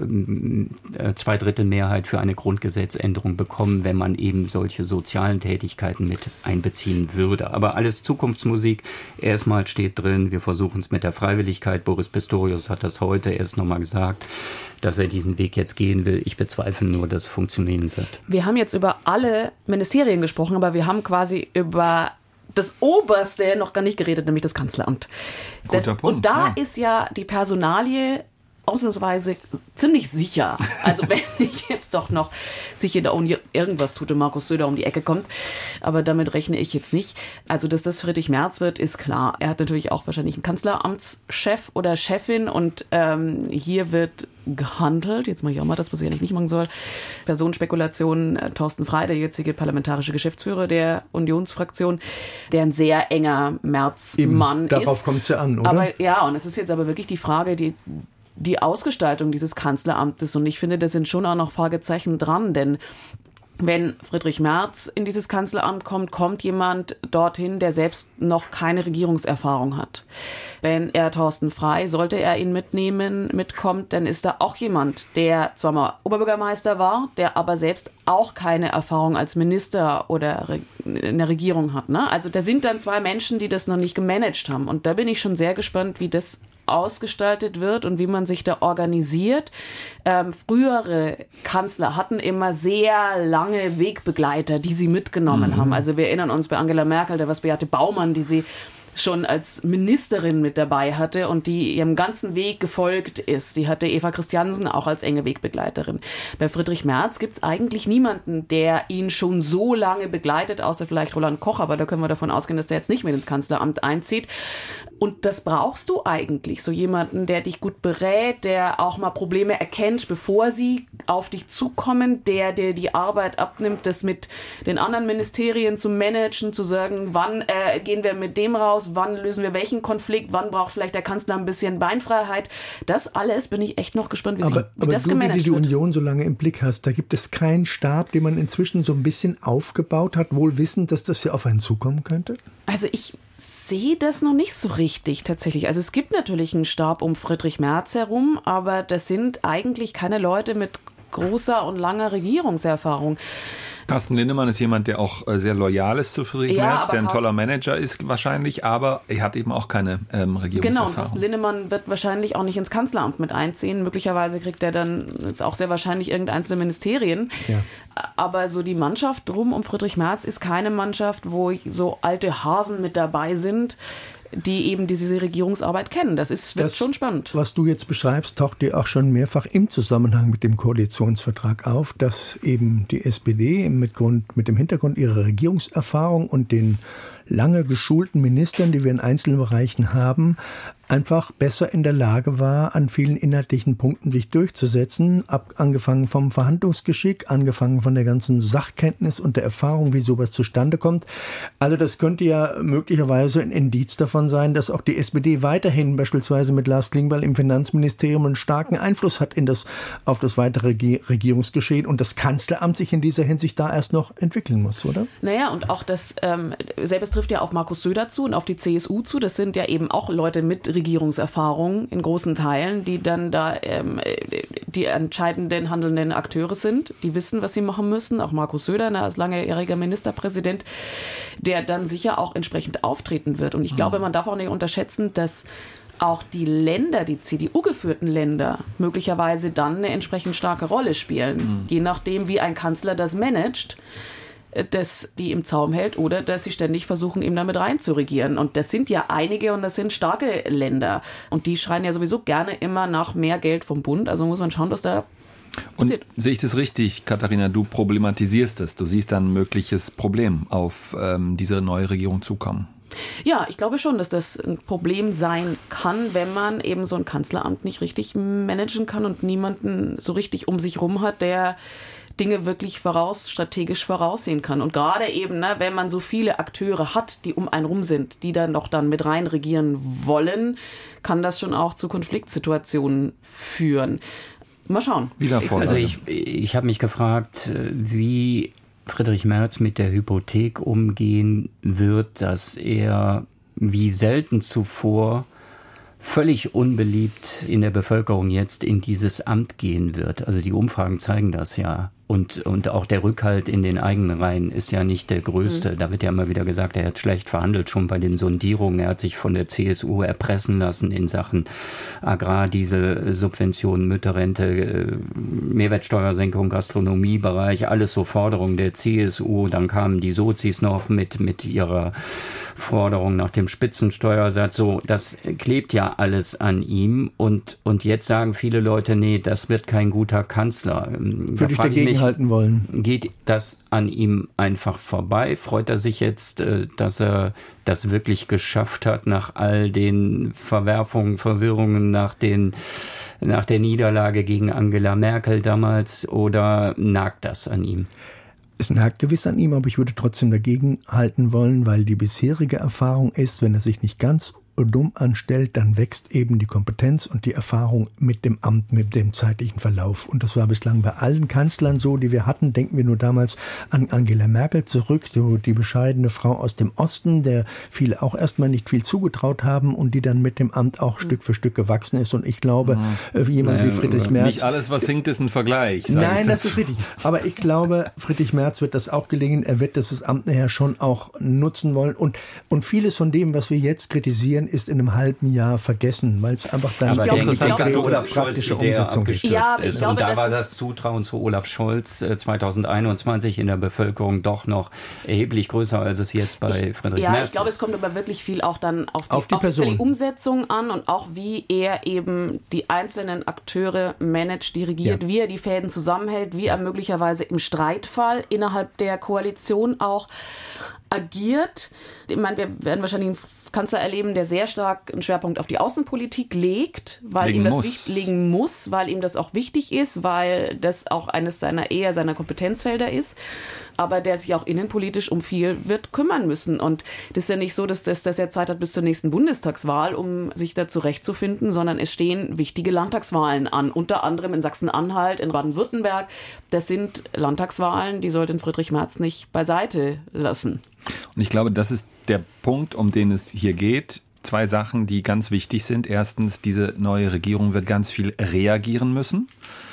äh, Zweidrittelmehrheit für eine Grundgesetzänderung bekommen, wenn man eben solche sozialen Tätigkeiten mit einbeziehen würde. Aber alles Zukunftsmusik. Erstmal steht drin, wir versuchen es mit der Freiwilligkeit. Boris Pistorius hat das heute erst nochmal gesagt, dass er diesen Weg jetzt gehen will. Ich bezweifle nur, dass es funktionieren wird. Wir haben jetzt über alle Ministerien gesprochen, aber wir haben quasi über das Oberste noch gar nicht geredet, nämlich das Kanzleramt. Das, Guter Punkt, und da ja. ist ja die Personalie ausnahmsweise ziemlich sicher. Also wenn ich jetzt doch noch sich in der Uni irgendwas tut und Markus Söder um die Ecke kommt, aber damit rechne ich jetzt nicht. Also dass das Friedrich Merz wird, ist klar. Er hat natürlich auch wahrscheinlich einen Kanzleramtschef oder Chefin und ähm, hier wird gehandelt. Jetzt mache ich auch mal das, was ich eigentlich nicht machen soll. Personenspekulationen. Thorsten Frey, der jetzige parlamentarische Geschäftsführer der Unionsfraktion, der ein sehr enger Merz-Mann ist. Darauf kommt es ja an, oder? Aber ja, und es ist jetzt aber wirklich die Frage, die die Ausgestaltung dieses Kanzleramtes. Und ich finde, da sind schon auch noch Fragezeichen dran, denn wenn Friedrich Merz in dieses Kanzleramt kommt, kommt jemand dorthin, der selbst noch keine Regierungserfahrung hat. Wenn er Thorsten Frey, sollte er ihn mitnehmen, mitkommt, dann ist da auch jemand, der zwar mal Oberbürgermeister war, der aber selbst auch keine Erfahrung als Minister oder in der Regierung hat. Ne? Also da sind dann zwei Menschen, die das noch nicht gemanagt haben. Und da bin ich schon sehr gespannt, wie das ausgestaltet wird und wie man sich da organisiert. Ähm, frühere Kanzler hatten immer sehr lange Wegbegleiter, die sie mitgenommen mhm. haben. Also wir erinnern uns bei Angela Merkel, da war es Beate Baumann, die sie schon als Ministerin mit dabei hatte und die ihrem ganzen Weg gefolgt ist. Sie hatte Eva Christiansen auch als enge Wegbegleiterin. Bei Friedrich Merz gibt es eigentlich niemanden, der ihn schon so lange begleitet, außer vielleicht Roland Koch, aber da können wir davon ausgehen, dass der jetzt nicht mehr ins Kanzleramt einzieht. Und das brauchst du eigentlich, so jemanden, der dich gut berät, der auch mal Probleme erkennt, bevor sie auf dich zukommen, der dir die Arbeit abnimmt, das mit den anderen Ministerien zu managen, zu sagen, wann äh, gehen wir mit dem raus, wann lösen wir welchen Konflikt, wann braucht vielleicht der Kanzler ein bisschen Beinfreiheit. Das alles bin ich echt noch gespannt, wie, aber, sie, wie aber das du, gemanagt die die wird. Union so lange im Blick hast, da gibt es keinen Stab, den man inzwischen so ein bisschen aufgebaut hat, wohl wissend, dass das hier auf einen zukommen könnte? Also ich sehe das noch nicht so richtig tatsächlich. Also es gibt natürlich einen Stab um Friedrich Merz herum, aber das sind eigentlich keine Leute mit großer und langer Regierungserfahrung. Carsten Linnemann ist jemand, der auch sehr loyal ist zu Friedrich ja, Merz, der ein Carsten, toller Manager ist wahrscheinlich, aber er hat eben auch keine ähm, Regierungserfahrung. Genau, und Carsten Linnemann wird wahrscheinlich auch nicht ins Kanzleramt mit einziehen. Möglicherweise kriegt er dann, ist auch sehr wahrscheinlich, irgendeines der Ministerien. Ja. Aber so die Mannschaft drum um Friedrich Merz ist keine Mannschaft, wo so alte Hasen mit dabei sind, die eben diese Regierungsarbeit kennen. Das ist wird das, schon spannend. Was du jetzt beschreibst, taucht dir auch schon mehrfach im Zusammenhang mit dem Koalitionsvertrag auf, dass eben die S P D mit, Grund, mit dem Hintergrund ihrer Regierungserfahrung und den lange geschulten Ministern, die wir in einzelnen Bereichen haben, einfach besser in der Lage war, an vielen inhaltlichen Punkten sich durchzusetzen, ab, angefangen vom Verhandlungsgeschick, angefangen von der ganzen Sachkenntnis und der Erfahrung, wie sowas zustande kommt. Also das könnte ja möglicherweise ein Indiz davon sein, dass auch die S P D weiterhin beispielsweise mit Lars Klingbeil im Finanzministerium einen starken Einfluss hat in das, auf das weitere Regierungsgeschehen und das Kanzleramt sich in dieser Hinsicht da erst noch entwickeln muss, oder? Naja, und auch das, ähm, selbes trifft ja auf Markus Söder zu und auf die C S U zu. Das sind ja eben auch Leute mit Regierungserfahrung in großen Teilen, die dann da ähm, die entscheidenden handelnden Akteure sind, die wissen, was sie machen müssen. Auch Markus Söder, ne, als langjähriger Ministerpräsident, der dann sicher auch entsprechend auftreten wird. Und ich mhm. glaube, man darf auch nicht unterschätzen, dass auch die Länder, die C D U-geführten Länder, möglicherweise dann eine entsprechend starke Rolle spielen. Mhm. Je nachdem, wie ein Kanzler das managt, dass die im Zaum hält oder dass sie ständig versuchen, ihm damit reinzuregieren. Und das sind ja einige und das sind starke Länder. Und die schreien ja sowieso gerne immer nach mehr Geld vom Bund. Also muss man schauen, was da passiert. Und sehe ich das richtig, Katharina, du problematisierst es. Du siehst dann ein mögliches Problem auf ähm, diese neue Regierung zukommen. Ja, ich glaube schon, dass das ein Problem sein kann, wenn man eben so ein Kanzleramt nicht richtig managen kann und niemanden so richtig um sich rum hat, der Dinge wirklich voraus, strategisch voraussehen kann. Und gerade eben, ne, wenn man so viele Akteure hat, die um einen rum sind, die dann doch dann mit rein regieren wollen, kann das schon auch zu Konfliktsituationen führen. Mal schauen. Also ich, ich habe mich gefragt, wie Friedrich Merz mit der Hypothek umgehen wird, dass er wie selten zuvor völlig unbeliebt in der Bevölkerung jetzt in dieses Amt gehen wird. Also die Umfragen zeigen das ja. Und, und auch der Rückhalt in den eigenen Reihen ist ja nicht der größte. Mhm. Da wird ja immer wieder gesagt, er hat schlecht verhandelt, schon bei den Sondierungen. Er hat sich von der C S U erpressen lassen in Sachen Agrardieselsubventionen, Mütterrente, Mehrwertsteuersenkung, Gastronomiebereich, alles so Forderungen der C S U. Dann kamen die Sozis noch mit, mit ihrer Forderung nach dem Spitzensteuersatz. So, das klebt ja war alles an ihm. Und, und jetzt sagen viele Leute, nee, das wird kein guter Kanzler. Würde ich dagegen halten wollen. Geht das an ihm einfach vorbei? Freut er sich jetzt, dass er das wirklich geschafft hat, nach all den Verwerfungen, Verwirrungen, nach den nach der Niederlage gegen Angela Merkel damals, oder nagt das an ihm? Es nagt gewiss an ihm, aber ich würde trotzdem dagegen halten wollen, weil die bisherige Erfahrung ist, wenn er sich nicht ganz dumm anstellt, dann wächst eben die Kompetenz und die Erfahrung mit dem Amt, mit dem zeitlichen Verlauf. Und das war bislang bei allen Kanzlern so, die wir hatten. Denken wir nur damals an Angela Merkel zurück, die bescheidene Frau aus dem Osten, der viele auch erstmal nicht viel zugetraut haben und die dann mit dem Amt auch mhm. Stück für Stück gewachsen ist. Und ich glaube, mhm. jemand naja, wie Friedrich Merz... Nicht alles, was hinkt, ist ein Vergleich. Nein, das ist richtig. Aber ich glaube, Friedrich Merz wird das auch gelingen. Er wird das Amt nachher schon auch nutzen wollen. Und, und vieles von dem, was wir jetzt kritisieren, ist in einem halben Jahr vergessen, weil es einfach dann aber die interessant, dass Olaf Scholz Umsetzung abgestürzt ja, ist. Glaube, und da war das das Zutrauen zu Olaf Scholz zwanzig einundzwanzig in der Bevölkerung doch noch erheblich größer, als es jetzt bei ich, Friedrich ja, Merz ist. Ja, ich glaube, es kommt aber wirklich viel auch dann auf die, auf die, auf die Umsetzung an und auch wie er eben die einzelnen Akteure managt, dirigiert, ja. wie er die Fäden zusammenhält, wie er möglicherweise im Streitfall innerhalb der Koalition auch agiert. Ich meine, wir werden wahrscheinlich einen Kanzler erleben, der sehr stark einen Schwerpunkt auf die Außenpolitik legt, weil legen ihm das muss. wichtig, legen muss, weil ihm das auch wichtig ist, weil das auch eines seiner eher seiner Kompetenzfelder ist, aber der sich auch innenpolitisch um viel wird kümmern müssen. Und das ist ja nicht so, dass das, dass er Zeit hat bis zur nächsten Bundestagswahl, um sich da zurechtzufinden, sondern es stehen wichtige Landtagswahlen an, unter anderem in Sachsen-Anhalt, in Baden-Württemberg. Das sind Landtagswahlen, die sollte Friedrich Merz nicht beiseite lassen. Und ich glaube, das ist der Punkt, um den es hier geht. Zwei Sachen, die ganz wichtig sind. Erstens, diese neue Regierung wird ganz viel reagieren müssen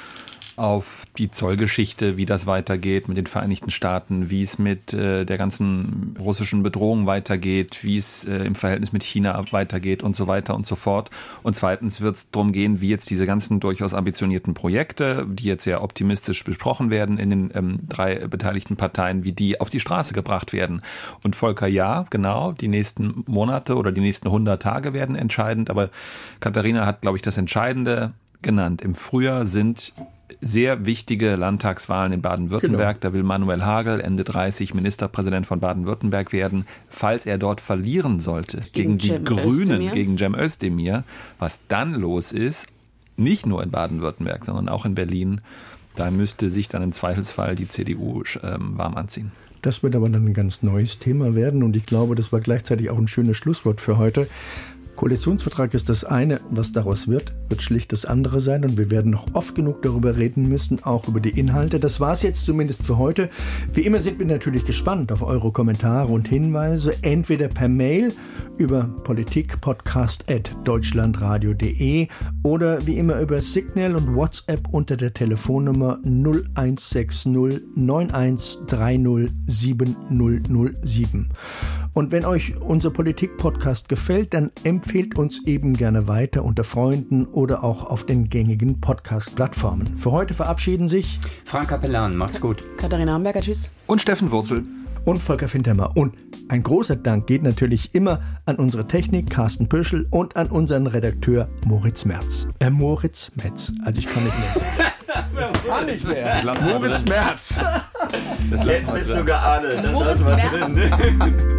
auf die Zollgeschichte, wie das weitergeht mit den Vereinigten Staaten, wie es mit äh, der ganzen russischen Bedrohung weitergeht, wie es äh, im Verhältnis mit China weitergeht und so weiter und so fort. Und zweitens wird es darum gehen, wie jetzt diese ganzen durchaus ambitionierten Projekte, die jetzt sehr optimistisch besprochen werden in den ähm, drei beteiligten Parteien, wie die auf die Straße gebracht werden. Und Volker, ja, genau, die nächsten Monate oder die nächsten hundert Tage werden entscheidend, aber Katharina hat, glaube ich, das Entscheidende genannt. Im Frühjahr sind sehr wichtige Landtagswahlen in Baden-Württemberg. Genau. Da will Manuel Hagel, Ende dreißig, Ministerpräsident von Baden-Württemberg werden. Falls er dort verlieren sollte gegen, gegen die Cem Grünen, Özdemir. gegen Cem Özdemir, was dann los ist, nicht nur in Baden-Württemberg, sondern auch in Berlin, da müsste sich dann im Zweifelsfall die C D U ähm, warm anziehen. Das wird aber dann ein ganz neues Thema werden und ich glaube, das war gleichzeitig auch ein schönes Schlusswort für heute. Koalitionsvertrag ist das eine, was daraus wird, wird schlicht das andere sein und wir werden noch oft genug darüber reden müssen, auch über die Inhalte. Das war es jetzt zumindest für heute. Wie immer sind wir natürlich gespannt auf eure Kommentare und Hinweise, entweder per Mail über politikpodcast at deutschlandradio punkt de oder wie immer über Signal und WhatsApp unter der Telefonnummer null eins sechs null neun eins drei null sieben null null sieben. Und wenn euch unser Politik-Podcast gefällt, dann empfehlt uns eben gerne weiter unter Freunden oder auch auf den gängigen Podcast-Plattformen. Für heute verabschieden sich Frank Capellan, macht's gut. Katharina Hamburger, tschüss. Und Steffen Wurzel. Und Volker Fintermer. Und ein großer Dank geht natürlich immer an unsere Technik Carsten Püschel und an unseren Redakteur Moritz Merz. Äh, Moritz Metz. Also ich kann nicht mehr. Kann nicht mehr. Moritz Merz. Das Jetzt bist du geahnt. Das lassen wir drin.